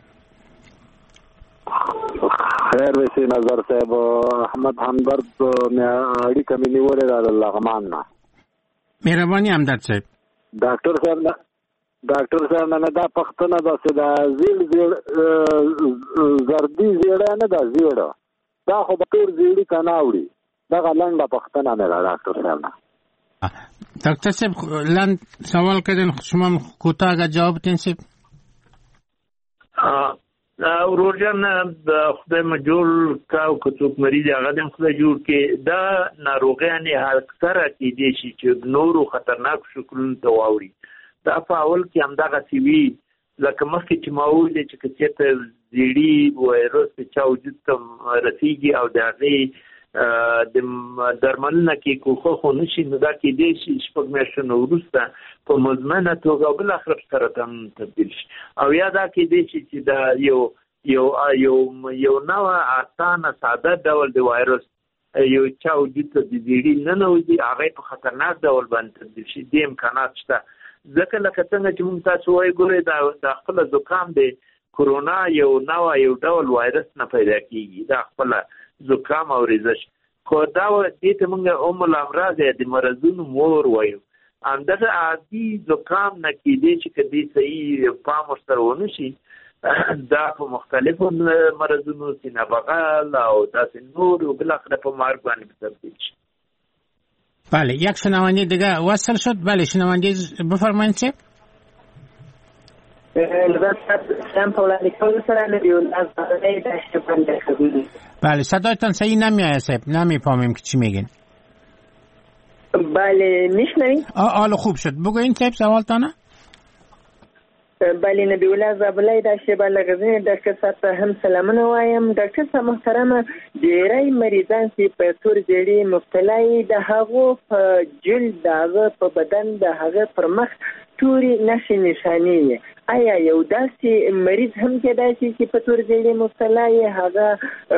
خیر وسی نظر صاحب احمد همدرد اړیکه مې نیولې ده لغمان نه. مهرباني همدرد صاحب. ډاکټر صاحب نه ډاکټر صاحب نه دا پښتنه ده چې دا زیړ زیړ زردي زیړه نه ده زیړه دا خو به تور زیړي کنه وړي دا لنډه پښتنه نه ده ډاکټر صاحب نه. دکتر صاحب لند سوال کردن شما کوتاه اگر جواب بدین صاحب. ورور جان خدای مجبور کا او کڅوک مریض هغه د خدای جوړ کې دا ناروغیانه اکثره کې دي چې نورو خطرناک شکلونو ته واوري. دا په اول کې همدغه سی وی لکه مخکې چې ما وویل چې که چېرته زیړي وایرس په چا وجود ته رسېږي او د هغې د درملنه کې کوښښ ونه شي نو دا کېدای شي شپږ میاشتې نه وروسته په مزمنه توګه او بالاخره په سرطان تبدیل شي او یا دا کېدای شي چې دا یو یو یو یو نوع اسانه ساده ډول د وایرس یو چا وجود ته د زیړي ننوځي هغه په خطرناک ډول باندې تبدیل شي د امکانات شته ځکه لکه څنګه چې موږ تاسو وایي ګورئ دا د خپل زکام دی کرونا یو نوع یو ډول وایرس نه پیدا کېږي دا خپل زکام او ریزش خو دا دې ته موږ ام الامراض د مرضونو مور وایو همدغه عادي زکام نه کېدای چې کدی صحیح پام ورسره ونه شي دا په مختلفو مرضونو سینه بغل او داسې نور و بالاخره په مرګ باندې تبدیل شي. بله یک شنونده دیگه وصل شد. بله شنونده بفرمایید چه؟ بله صدایتان صحیح نمیاد صاحب نمیفهمیم که چی میگین. بله میشنوید؟ آه خوب شد بگوین صاحب سوالتانه. بله نبی الله زابلای داشته بلغزین ډاکټر صاحب هم سلامونه وایم. ډاکټر صاحب محترمه ډیری مریضان چې په تور زیړي مبتلا دي د هغو په جلد دغه په بدن د هغه پر مخ توري نښې نښانې آیا یو داسې مریض هم کېدای شي چې په تور زیړي مبتلا وي هغه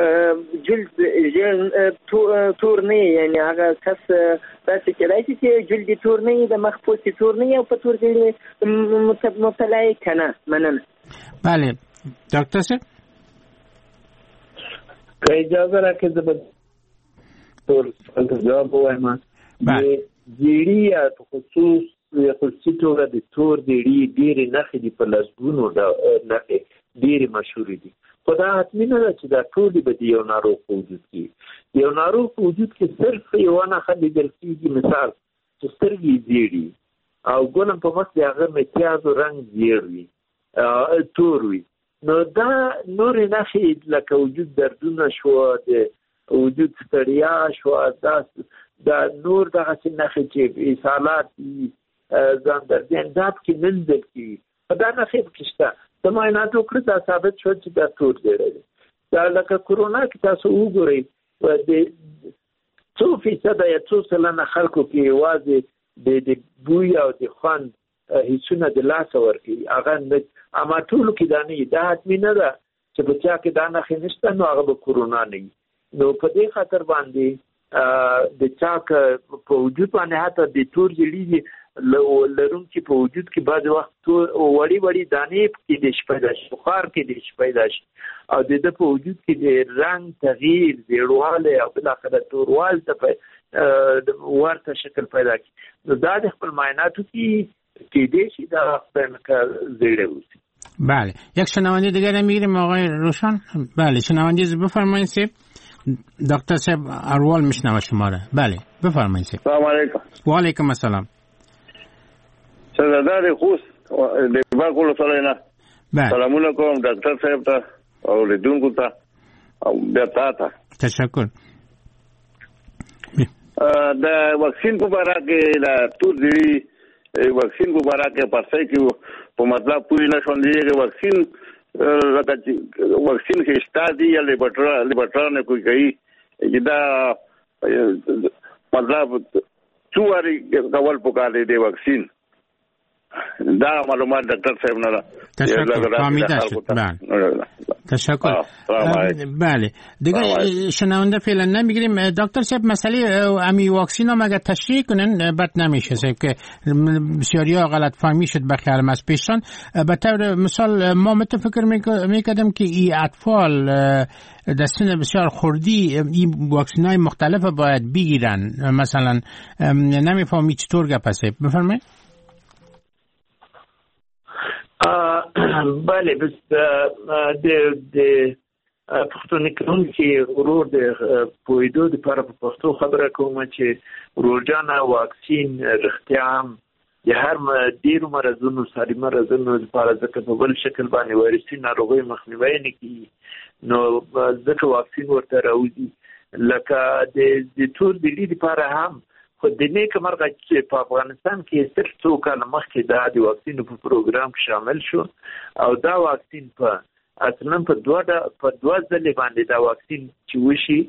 جلد تور نه یعنی هغه کس داسې کېدای شي چې جلد تور نه د مخ پوستې تور نه او په تور زیړي مبتلا وي که نه؟ مننه. بله ډاکټر صاحب که اجازه راکړئ زه به ټول جواب ووایم. زیړي یا په خصوص یا خصوصي توګه د تور زیړي ډېرې نښې دي په لسګونو نښې ډېرې مشهورې دي خو دا حتمي نه ده چې دا ټولې به د یو ناروغ په وجود کې د یو ناروغ په وجود کې صرف یوه نښه لیدل کېږي مثال چې سترګې زیړي او ګولم په مخ د هغه متیازو رنګ زیړ وي تور وي نو دا نورې نښې لکه وجود دردونه شوه د وجود ستړیا شوه دا دا نور دغسې نښې چې اسهالات دي ځان دردیان دا پکې منځل کېږي په دا نښې پکې شته د معایناتو وکړه دا ثابت شو چې دا تور زیړی دی. دا لکه کرونا کې تاسو وګورئ د څو فیصده یا څو سلنه خلکو کې یوازې د بوی او د خوند هیڅونه د لاسه ورکوي هغه اما ټولو کې دا نه دا حتمي نه ده چې په چا کې دا نښې نشته نو هغه به کرونا نه وي. نو په دې خاطر باندې د چا په وجود باندې حتی د تور زیړي لرونکي په وجود کې بعض وخت وړي وړي دانې کېدای شي پیدا شي بخار کېدای شي پیدا شي او د ده په وجود کې د رنګ تغییر زیړوالی او بالاخره توروال ته ورته شکل پیدا کړي نو دا د خپل معایناتو کې کېدای شي دا زیړی اوسي. بله یک شنونده دیگر هم میگیریم آقای روشن. بله شنونده بفرمایید صاحب. دکتر صاحب اروال میشنوه شما را. بله بفرمایید صاحب. سلام علیکم. و علیکم السلام. سردار خوست د باکولو سره نه. سلامونه کوم ډاکټر صاحب ته او لیدونکو ته او بیا تاسو ته. تشکر. د واکسین په اړه کې د تور زیړي واکسین په اړه کې پرځای کې په مطلب پوری نشون دی واکسین لکه واکسین کې استادي یا لیبرټرا لیبرټرا نه کوي کوي دا مطلب څواري کول پکاره دی واکسین دا معلومات ډاکټر صاحب نه تشکر فهمیده شد. بله تشکر. بله دیگه شنونده فعلا نمیگیریم. دکتر صاحب مسئله امی واکسین ها مگه تشریح کنن بد نمیشه صاحب که بسیاری ها غلط فهمی شد بخیالم از پیشتان. به طور مثال ما متفکر میکردم که ای اطفال در سن بسیار خوردی این واکسین های مختلف باید بگیرن مثلا نمیفهمی چطور گپسه بفرمایید. بله بس د د پښتون کوم چې ورور د پویدو د پر پښتو خبره کوم چې روزانه واکسین رختیام د هر ډیرو مرزونو ساري مرزونو لپاره ځکه په بل شکل باندې وایرسي ناروغي مخنیوي نه کوي نو ځکه واکسین ورته راوځي لکه د د تور د لید لپاره هم خو د نیک مرغه چې په افغانستان کې صرف څو کال مخکې دا د واکسین په پروګرام کې شامل شو او دا واکسین په اصلا په دوه په دوه ځلې باندې دا واکسین چې وشي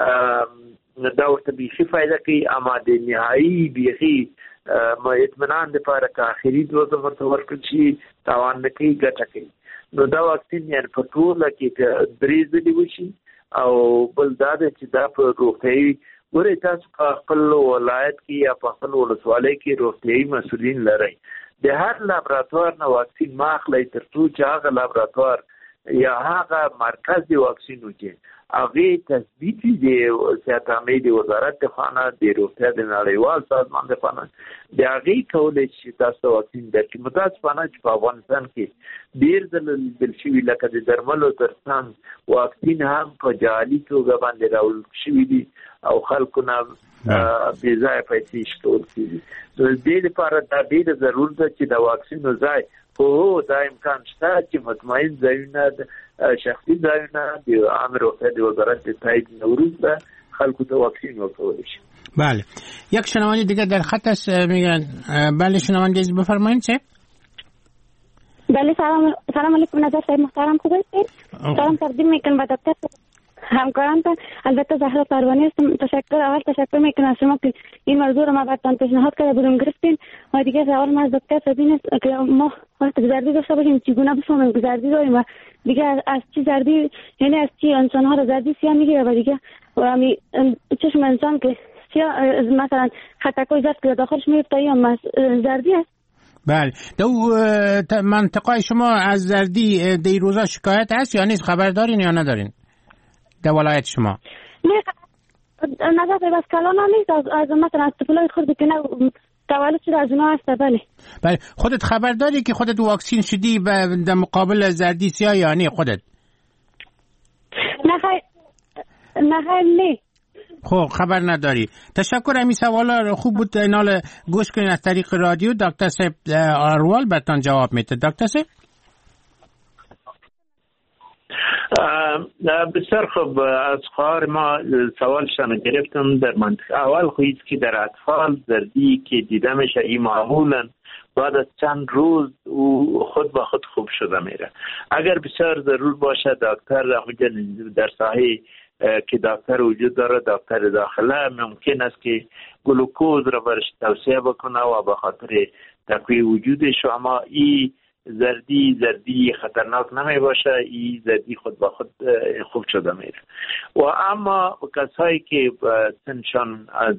دا ورته بیخي فایده کوي، اما د نهایي بیخي ما اطمینان لپاره که آخري دوزه ورته ورکړل شي تاوان نه کوي، ګټه کوي. نو دا واکسین یعنې په ټوله کې درې ځلې وشي او بل دا ده چې دا په روغتیایي ګورئ تاسو په خپل ولایت کې یا په خپل ولسوالۍ کې روغتیایي مسؤلین لرئ، د هر لابراتوار نه واکسین ما اخلئ تر څو چې هغه لابراتوار یا هغه مرکز د واکسین وکړي هغې تثبیت د صحت عامې د وزارت د خانه د روغتیا د نړیوال سازمان د خانه د هغې کولی چې تاسو ته واکسین درکړي. متاسفانه چې په افغانستان کې ډېر ځله لیدل شوي لکه د درملو تر څنګ واکسین هم په جعلي توګه باندې راوړل شوي دي او خلکو نه بې ځایه پیسې شکول کېږي. نو د دې لپاره دا ډېره ضرور ده چې د واکسینو ځای خو دا امکان شته چې مطمئن ځایونه شخصي ځایونه د عامه روغتیا د وزارت د تایید نه وروسته خلکو ته واکسین ورکولی شي. بله، یک شنونده دیگه در خط است، میگن بله شنونده از بفرمایید چه؟ بله سلام سلام علیکم نظر صاحب محترم، خوب هستید؟ سلام تقدیم میکنم به دکتر همکارانتان. البته زهرا پروانی هستم. تشکر اول تشکر میکنم از شما که این موضوع رو ما براتون پیشنهاد کرده بودیم گرفتین. و دیگه سوال ما از دکتر سبین است که ما وقت گذردی داشته باشیم چگونه بفهمیم گذردی داریم و دیگه از چی زردی، یعنی از چی انسان ها رو زردی سیاه میگیره و دیگه و همی چشم انسان که سیاه مثلا خطکای زرد که داخلش میفته یا زردی است. بله، دو منطقه شما از زردی دی روزا شکایت هست یا نیست؟ خبر دارین یا ندارین در ولایت شما؟ نه نظر به بس کلان نیست، از, از مثلا از طفلای خود که نه تولد شده از اونا هست. بله بله. خودت خبر داری که خودت واکسین شدی در مقابل زردی سیاه یا نه خودت؟ نه خیر نه خیر نه. خب خبر نداری. تشکر. امی سوالا خوب بود اینال گوش کنین از طریق رادیو. دکتر صاحب اروال براتون جواب میده. دکتر صاحب بسیار خوب. از خواهر ما سوالشان گرفتم. در منطقه اول خویست که در اطفال زردی که دیده میشه این معمولا بعد از چند روز او خود با خود خوب شده میره. اگر بسیار ضرور باشه دکتر در ساحه که دکتر وجود داره، دکتر داخله، ممکن است که گلوکوز را برش توصیه بکنه و به خاطر تقویه وجودش. اما این زردی زردی خطرناک نمی باشه، این زردی خود با خود خوب شده میره. و اما کسایی که سنشان از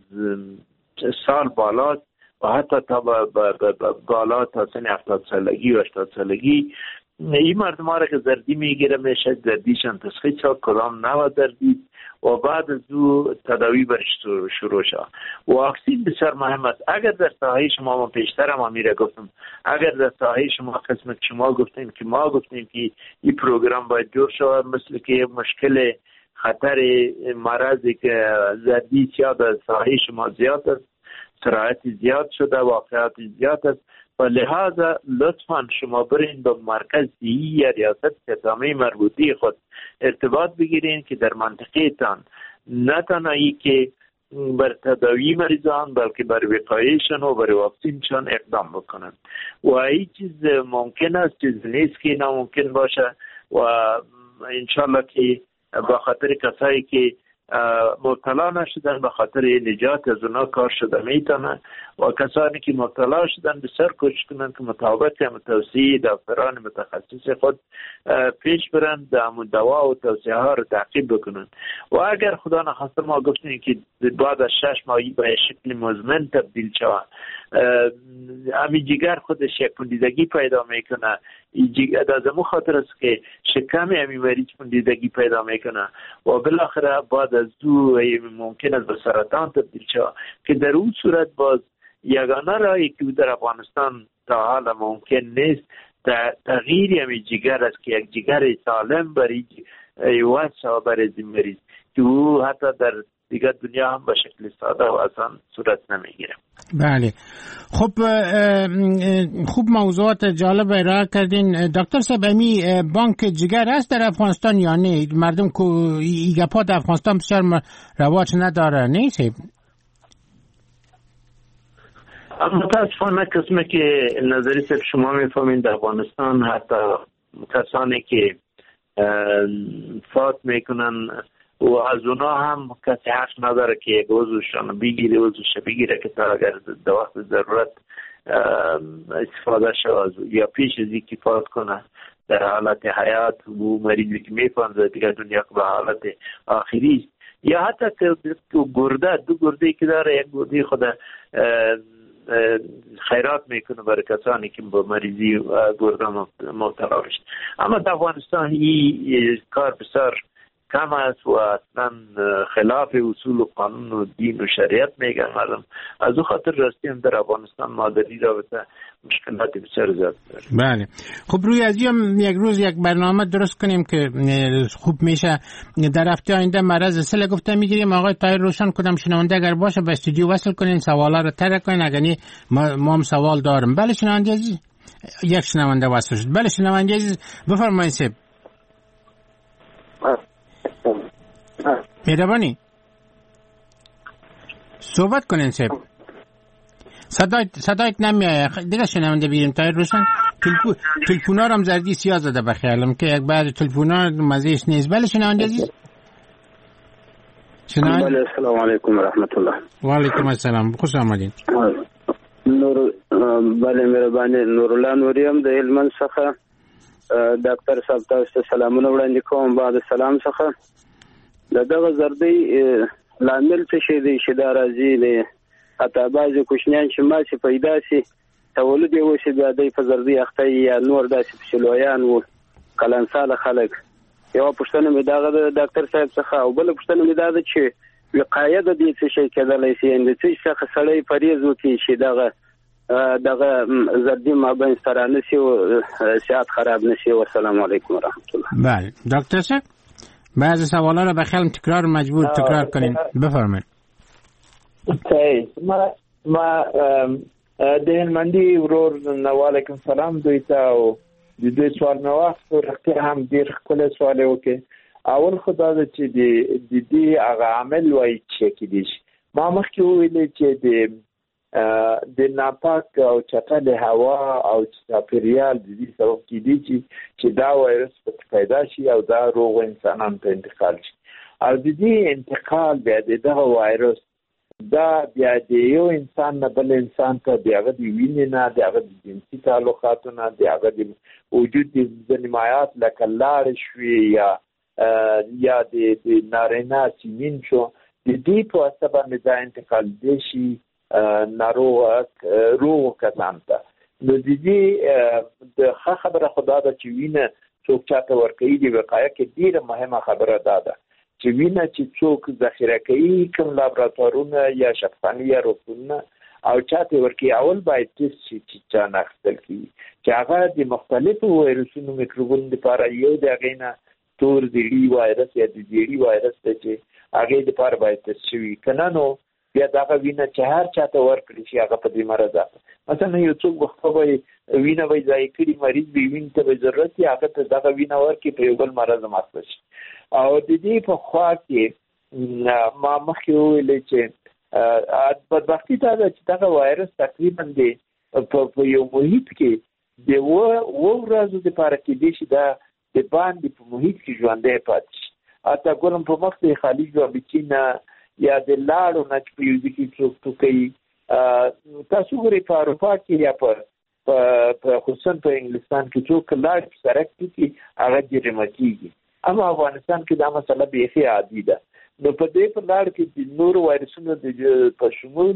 سال بالاست و حتی تا بالا تا سن هفتاد سالگی و هشتاد سالگی، این مردم ها را که زردی میگیره میشه زردیشان تشخیص ها کدام نوع زردی و بعد از او تداوی برش شروع شد. واکسین بسیار مهم است. اگر در ساحه شما ما پیشتر هم میره گفتم، اگر در ساحه شما قسمت شما گفتیم که ما گفتیم که این پروگرام باید جور شود، مثل که مشکل خطر مرضی که زردی سیاه در ساحه شما زیاد است، سرعت زیاد شده، واقعات زیاد است، و لحاظا لطفا شما برین به مرکز دیگی یا ریاست خدمه مربوطی خود ارتباط بگیرین که در منطقه تان نه تنهایی که بر تداوی مریضان بلکه بر وقایهشان و بر واکسینشان اقدام بکنن. و این چیز ممکن است، چیز نیست که ناممکن باشه. و انشالله که با خاطر کسایی که مبتلا نشدن به خاطر نجات از اونا کار شده میتونه و کسانی که مبتلا شدن بسیار کوشش کنند که مطابق توصیه دکتران متخصص خود پیش برند، دوا و توصیه ها رو تعقیب بکنند. و اگر خدا نخواسته ما گفتیم که بعد از شش ماهی به شکل مزمن تبدیل شود، امی جگر خودش یک پوندیدگی پیدا میکنه، از امو خاطر است که شکم امی مریض پوندیدگی پیدا میکنه و بالاخره بعد از دو ممکن است به سرطان تبدیل شود که در اون صورت باز یگانه راهی که در افغانستان تا حال ممکن نیست تغییر امی جگر است که یک جگر سالم برای واسه شود برای این مریض که او حتی در دیگر دنیا هم به شکل ساده و آسان صورت نمیگیره. بله خب خوب موضوعات جالب ارائه کردین. دکتر صاحب امی بانک جگر است در افغانستان یا نه؟ مردم کو ایگپا در افغانستان بسیار رواج نداره نه صاحب؟ متاسفانه قسمه که نظری صاحب شما میفهمین در افغانستان حتی کسانی که فوت میکنن و از اونا هم کسی حق نداره که یک عضوشان بگیره عضوش بگیره که تا اگر در وقت ضرورت استفاده شود یا پیش از اینکه فوت کنه در حالت حیات و مریضی که میفهمده دیگه دنیا به حالت آخری یا حتی که گرده دو گرده که داره یک گرده خود خیرات میکنه برای کسانی که با مریضی گرده مبتلا بشن. اما در افغانستان این کار بسیار کم است و اصلا خلاف اصول و قانون و دین و شریعت میگن مردم. از او خاطر راستیم در افغانستان مادری رابطه مشکلات بسیار زیاد داره. بله خب روی از یک روز یک برنامه درست کنیم که خوب میشه. در هفته آینده مرز سل گفته میگیریم. آقای طاهر روشن کدام شنونده اگر باشه به استودیو وصل کنین سوالا رو طرح کنین. اگر نی ما, ما هم سوال دارم. بله شنونده عزیز یک شنونده وصل شد. بله شنونده عزیز بفرمایید سب مهربانی صحبت کنین سب صدایت صدایت نمیایه دیگه شنونده بیریم. طاهر روشن تلفونا رو هم زردی سیاه زده بخیالم که یک بعد تلفونا مزهش نیست. بله شنونده عزیز شنونده. بله السلام علیکم و رحمت الله. و علیکم السلام خوش آمدین. نور بله مهرباني نورالله نوریم د هلمند څخه ډاکټر صاحب تاسو ته سلامونه وړاندې کوم. بعد سلام څخه دغه زردی لامل څه شي دی چې دا راځي دی حتی بعضې کوچنیان چې ماسې پیدا سي تولد یې وشي بیا دی په زردی اخته یا نور داسې پسې لویان و کلنساله خلک. یوه پوښتنه مې دغه د ډاکټر صاحب څخه او بله پوښتنه مې دا ده چې وقایه د دې څه شی کېدلی سي د څه څخه سړی پرهیز وکړي چې دغه دغه زردی مابین سره نه شي او صحت خراب نه شي. والسلام علیکم و رحمت الله. بله ډاکټر صاحب بعضی سوالا رو بخیالم تکرار مجبور تکرار کنین بفرمایید. اوکی ما ما د هلمندي ورور علیکم سلام دوی ته او د دوی سوال مې واخیستو. رښتیا هم ډېر ښکلی سوال یې وکړې. اول خو دا ده چې د دې هغه عامل وایي چې کیدای شي. ما مخکې وویلې چې د د ناپاک او چټلې هوا او چاپیریال د دې سبب کیدای شي چې دا وایرس پیدا شي او دا روغ انسانانو ته انتقال شي. او د دې انتقال بیا د دغه وایرس دا بیا د یو انسان نه بل انسان ته د هغه د وینې نه د هغه د جنسي تعلقاتو نه د هغه د وجود د ځینمایات لکه لاړې شوې یا یا د نارینه سیمین شو د دې په واسطه باندې دا انتقال دی شي ناروغ روغ کسان ته. نو د دې د ښه خبره خو دا ده چې وینه څوک چاته ورکوي د وقایه کې ډېره مهمه خبره دا ده چې وینه چې څوک ذخیره کوي کوم لابراتوارونه یا شفاخانې یا روغتونونه او چاته ورکوي اول باید ټیسټ شي چې چا نه اخیستل کېږي چې هغه د مختلفو وایرسونو میکروبونو لپاره یو د هغې نه تور زیړي وایرس یا د زیړي وایرس دی چې هغې لپاره باید ټیسټ شوي که نه نو بیا دغه وینه چې هر چاته ورکړي شي هغه په دې مرض اخته. مثلا یو څوک وخته به وینه به ضایع کړي مریض به وینې ته به ضرورت وي هغه ته دغه وینه ورکړي په یو بل مرض هم اخته شي. او د دې په خوا کې ما مخکې وویلې چې بدبختي دا ده چې دغه وایرس تقریبا د په یو محیط کې د اوه ورځو دپاره کېدای شي دا د باندې په محیط کې ژوندی پاتې شي. حتی ګورم په مخ د خلیج رابطې نه یا د لاړو نه چې په یو ځای کې څوک ټوکوي. تاسو ګورئ په اروپا کې یا په خصوصا په انګلستان کې څوک لاړ په سړک ټوکي هغه جریمه کېږي. اما افغانستان کې دا مسله بیخي عادي ده. نو په دې په لار کې د نورو وایرسونو د په شمول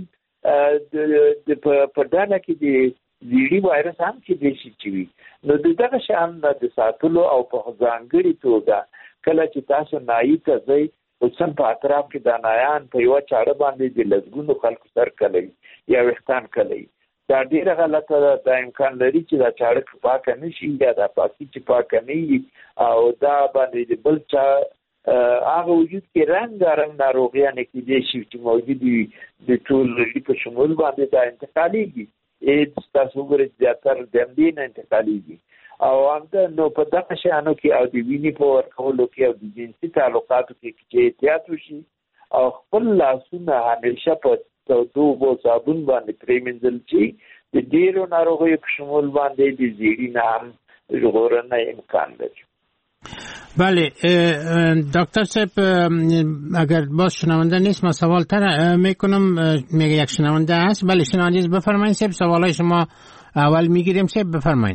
د په ډله کې د زیړي وایرس هم کېدای شي چې وي. نو د دغه شیان د ساتلو او په ځانګړې توګه کله چې تاسو نایي ته ځئ خصوصا په اطراف کې دا نایان په یوه چاړه باندې د لسګونو خلکو سر کلوي یا ویښتان کلوي. دا ډېره غلطه ده. دا امکان لري چې دا چاړه پاکه نه شي یا دا پاکي چې پاکه نه وي او دا باندې د بل چا هغه وجود کې رنګارنګ ناروغیانې کېدای شي چې موجود وي د ټول لري په شمول باندې دا انتقالېږي. ایډز تاسو وګورئ زیاتره د همدې نه انتقالېږي. او همدا نو په دغه شیانو کې او د وینې په ورکولو کې او د جنسي تعلقاتو کې چې احتیاط وشي او خپل لاسونه همیشه په تودو بو صابون باندې پریمنځل شي د ډیرو ناروغیو په شمول باندې د زیړي نه هم ژغورنه امکان لري. بله دکتر صاحب اگر باز شنونده نیست ما سوال تر میکنم، میگه یک شنونده هست. بله شنونده بفرمایید صاحب، سوالای شما اول میگیریم صاحب، بفرمایید.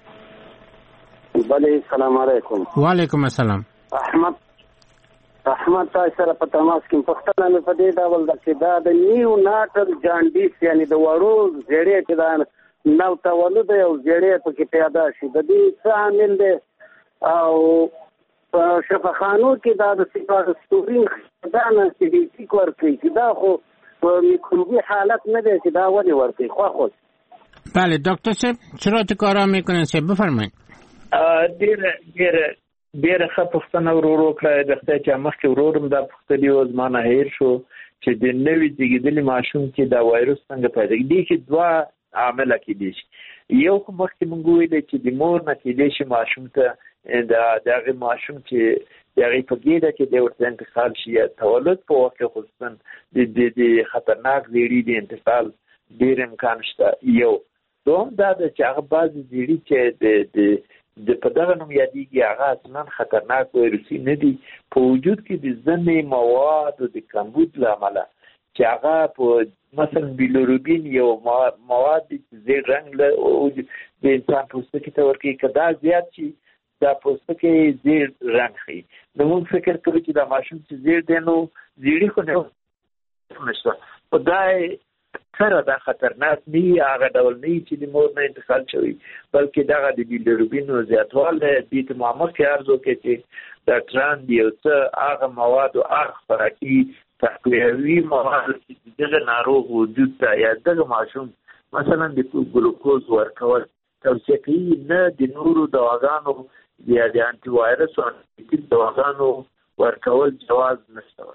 بله سلام علیکم. و علیکم السلام. احمد احمد تاسو سره په تماس کې پښتنه مې په دې ډول د چې دا د نیو ناټل جانډیس یعنی د وړو زیړې چې دا نو تولد او زیړې په کې پیدا شي د دې څه عامل دی او په شفاخانو کې دا د سپارستورین دا نه چې د ورکوي چې دا خو په میکروبي حالت نه دی چې دا ولې ورکوي خو خو بله دکتر صاحب چرا تو کارا میکنن صاحب بفرمایید. ډیر ډیر ډیر ښه پوښتنه ورورو کړه د خدای چې مخکې ورورم دا پوښتنې او زمانه هیر شو چې د نوې زیږیدلي ماشوم کې دا وایروس څنګه پیدا کېږي چې دوه عامله کېدی شي. یو خو مخکې مونږ ویل چې د مور نه کېدی شي ماشوم ته دا دغه ماشوم چې دغه په ګیډه کې د ورته انتقال شي تولد په وخت کې خصوصا د د خطرناک زیړي د انتقال ډیر امکان شته. یو دوم دا چې هغه بعضې زیړي چې د د په دغه نوم یادېږي هغه اصلا خطرناک وایروسي نه دي، په وجود کې د ځینې موادو د کمبود له امله چې هغه په مثلا بیلوروبین یو مواد دی چې زیړ رنګ د انسان پوستکي ته ورکوي، که دا زیات شي دا پوستکی زیړ رنګ ښیي. نو موږ فکر کوو چې دا ماشوم چې زیړ دی نو زیړي خو نه نشته، خو دا سره دا خطرناک نه هغه ډول نه چې د مور نه انتقال شوی، بلکې دغه د بیلروبین زیاتوالی دې ته ما مخکې عرض وکړې چې ډاکټران د یو څه هغه مواد او هغه خوراکي تقویوي مواد چې دغه ناروغ وجود ته یا دغه ماشوم مثلا د ګلوکوز ورکول توصیه کوي، نه د نورو دواګانو یا د انټي وایرس او انټي دواګانو ورکول جواز نشته.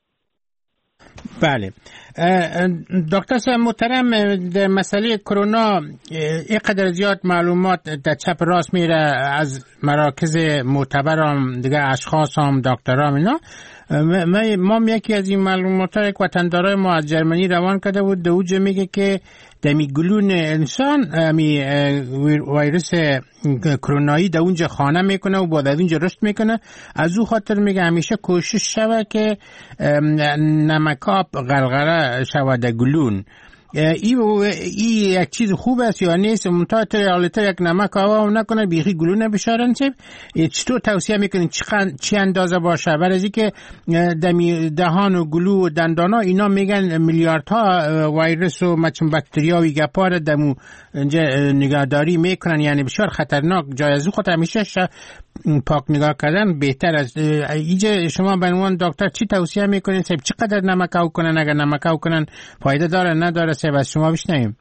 بله دکتر صاحب محترم، در مسئله کرونا اینقدر زیاد معلومات در چپ راست میره از مراکز معتبر هم دیگه اشخاص هم دکترام اینا. ما یکی از این معلومات ها یک وطندارای ما از جرمنی روان کرده بود، در اوجه میگه که دمی گلون انسان همی ویروس کرونایی در اونجا خانه میکنه و با در اونجا رشد میکنه. از او خاطر میگه همیشه کوشش شوه که نمکاب غلغله شوه در گلون. این ای یک چیز خوب است یا نیست؟ منتها تا یک نمک آوا نکنه بیخی گلونه بشارن چه چطور توصیه میکنین چی اندازه باشه؟ برای از اینکه دهان و گلو و دندانا اینا میگن میلیاردها ویروس و مچون باکتریا و گپار دمو نگهداری میکنن، یعنی بسیار خطرناک. جای از او خود همیشه پاک نگاه کردن بهتر است. اینجا شما به عنوان دکتر چی توصیه میکنین؟ صاحب چقدر نمک آوا کنن؟ اگر نمک آوا کنن فایده داره نداره؟ صاحب از شما بشنویم.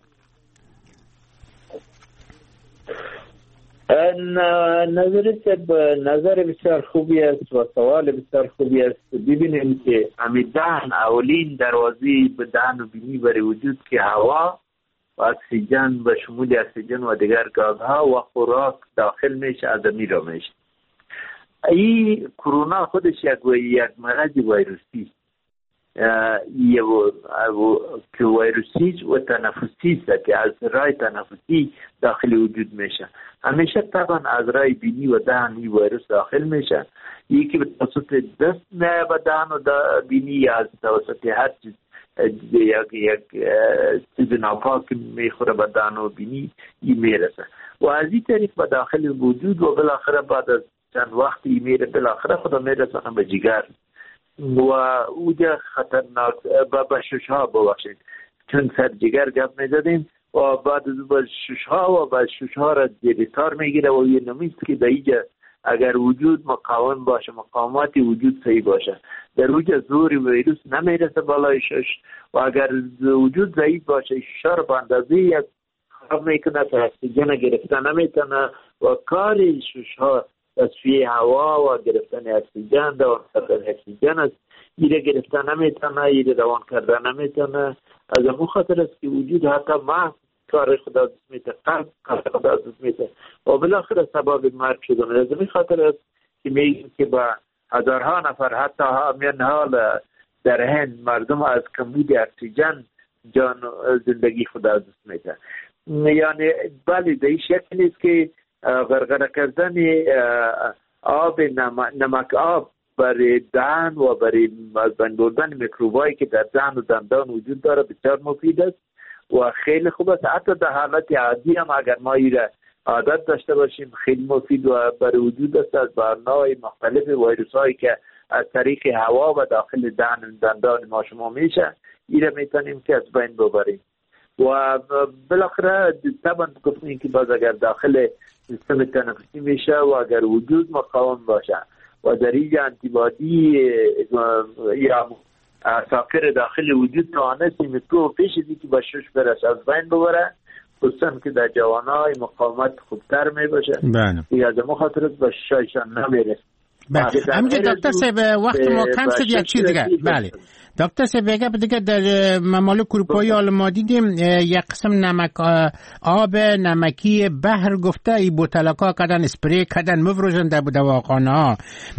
نظر صاحب نظر بسیار خوبی است و سوال بسیار خوبی است. ببینیم که امیدان اولین دروازی به دهن و بینی برای وجود که هوا و اکسیژن و شمول اکسیژن و دیگر گازها و خوراک داخل میشه، آدمی را میشه. این کرونا خودش یک یک مرض ویروسی که ویروسی و تنفسی است که از رای تنفسی داخل وجود میشه. همیشه طبعا از رای بینی و دهن این ویروس داخل میشه. یکی به توسط دست نه به دهن و بینی یا از توسط هر چیز یک یک چیز ناپاک میخوره به دهن و بینی این میرسه و از این طریق به داخل وجود و بالاخره بعد از چند وقتی میره بالاخره خدا میرسه به جگر و اوجا خطرناک با ششها ببخشید چون سر جگر گپ میزدیم و بعد از با ششها و با ششها را دیریتار میگیره و یه نمیست که در اینجا اگر وجود مقاوم باشه، مقاومتی وجود صحیح باشه، در وجود زوری ویروس نمیرسه بالای شش و اگر وجود ضعیف باشه شش را به اندازه یک خراب میکنه تا اکسیژن گرفتن نمیتونه و کار ششها تصفیه هوا و گرفتن اکسیژن دوان کردن اکسیژن است. ایره گرفتن نمیتونه، ایره دوان کردن نمیتونه. از امون خاطر است که وجود حتی ما کار خدا دست میته، قلب کار خدا دست میته و بالاخره سبب مرگ شدن. از این خاطر است که میگیم که با هزارها نفر حتی همین حال در هند مردم از کمبود اکسیژن جان زندگی خود از دست میده. یعنی بله در این شکل است که غرغره کردن آب نمک آب برای دهن و برای از بین بردن میکروبایی که در دهن و دندان وجود داره بسیار مفید است و خیلی خوب است. حتی در حالت عادی هم اگر ما ایره عادت داشته باشیم خیلی مفید و برای وجود است از نوع مختلف ویروس هایی که از طریق هوا و داخل دهن و دندان ما شما میشه ایره میتونیم که از بین ببریم. و بالاخره طبعا گفتیم که باز اگر داخل سیستم تنفسی میشه و اگر وجود مقاوم باشه و در اینجا انتیبادی یا ساکر داخل وجود توانستی میکروب پیش ازی که با شش برش از بین ببره، خصوصا که در جوانای مقاومت خوبتر میباشه یا در مخاطرت با شایشان نمیره. بله همینجا دکتر صاحب وقت ما کم شد یک چیز دیگه. بله دکتر صاحب بگه دیگه در ممالک اروپایی حالا ما دیدیم یک قسم نمک آب نمکی بحر گفته ای بوتلکا کردن اسپری کردن مفروشن در دواخانه ها.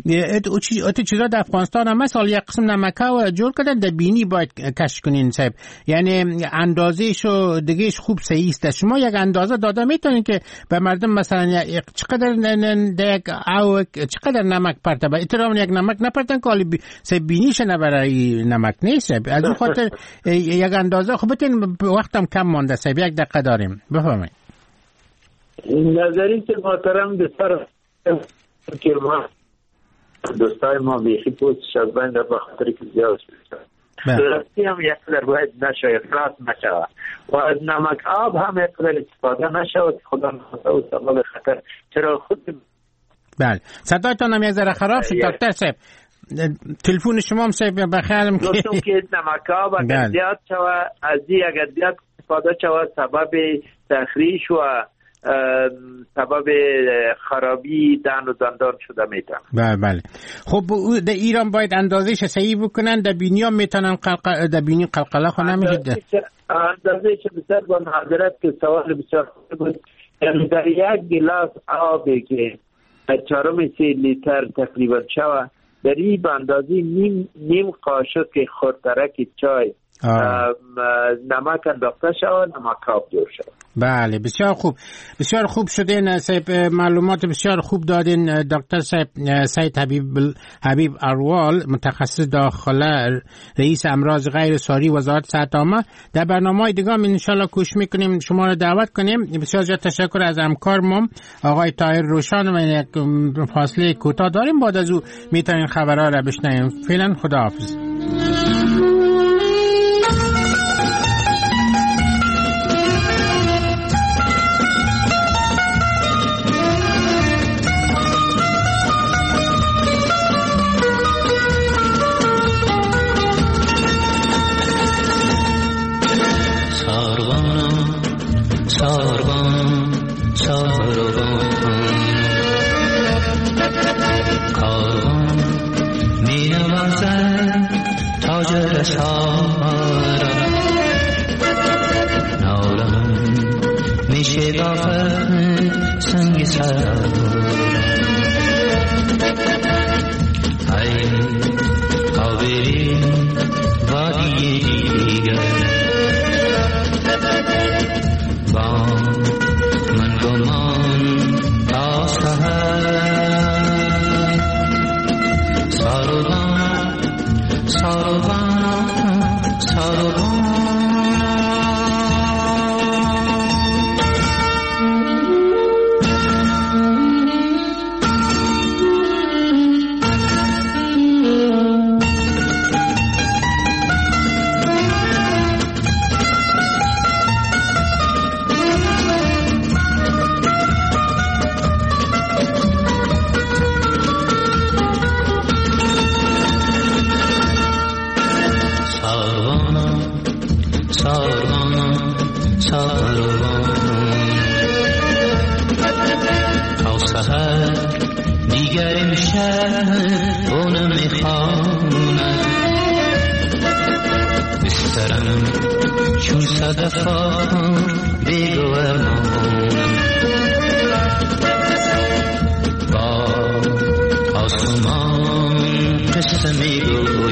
ات چیزا در افغانستان هم مثلا یک قسم نمک ها جور کردن در بینی باید کش کنین صاحب، یعنی اندازه‌ش و دیگهش خوب صحیح است. شما یک اندازه داده میتونین که به مردم مثلا چقدر یک او چقدر نمک پرته با احترام یک نمک نپرتن که حالی بینیش نبرای نمک نیست. از اون خاطر یک اندازه خب بتین وقتم کم مانده صاحب یک دقیقه داریم بفرمایید. نظری که محترم بسر که ما دوستای ما بیخی پوست شدبین در بخاطری که زیاد شد درستی هم یک قدر باید نشه افراط نشه و از نمک آب هم یک قدر استفاده نشه و خدا نخواسته و سبب خطر چرا خود. بله صدایتان هم یک ذره خراب شد دکتر صاحب. تلفون شما هم صاحب بخیرم که دوستم که نمک آب اگر زیاد شوه از این اگر زیاد استفاده شوه سبب تخریش و سبب خرابی دهن و دندان شده میتونه. بله بله. خب در ایران باید اندازهش صحیح بکنن، در بینی هم میتونن قلقل در بینی قلقله خو نمیشه. اندازهش بسیار با معذرت که سوال بسیار خوب بود. در یک گلاس آبی که چهارم سه لیتر تقریبا شوه در این به اندازه نیم نیم قاشق خورترک چای نمک انداخته شود نمک آب جور شود. بله بسیار خوب بسیار خوب شده صاحب، معلومات بسیار خوب دادین دکتر صاحب. سید حبیب حبیب اروال متخصص داخله رئیس امراض غیر ساری وزارت صحت عامه. در برنامه‌های دیگه هم ان شاءالله کوشش میکنیم شما رو دعوت کنیم. بسیار زیاد تشکر از همکارم آقای طاهر روشان. و یک فاصله کوتاه داریم بعد از او میتونین خبرها رو بشنویم. فعلا خداحافظ. آسمان قصه میگو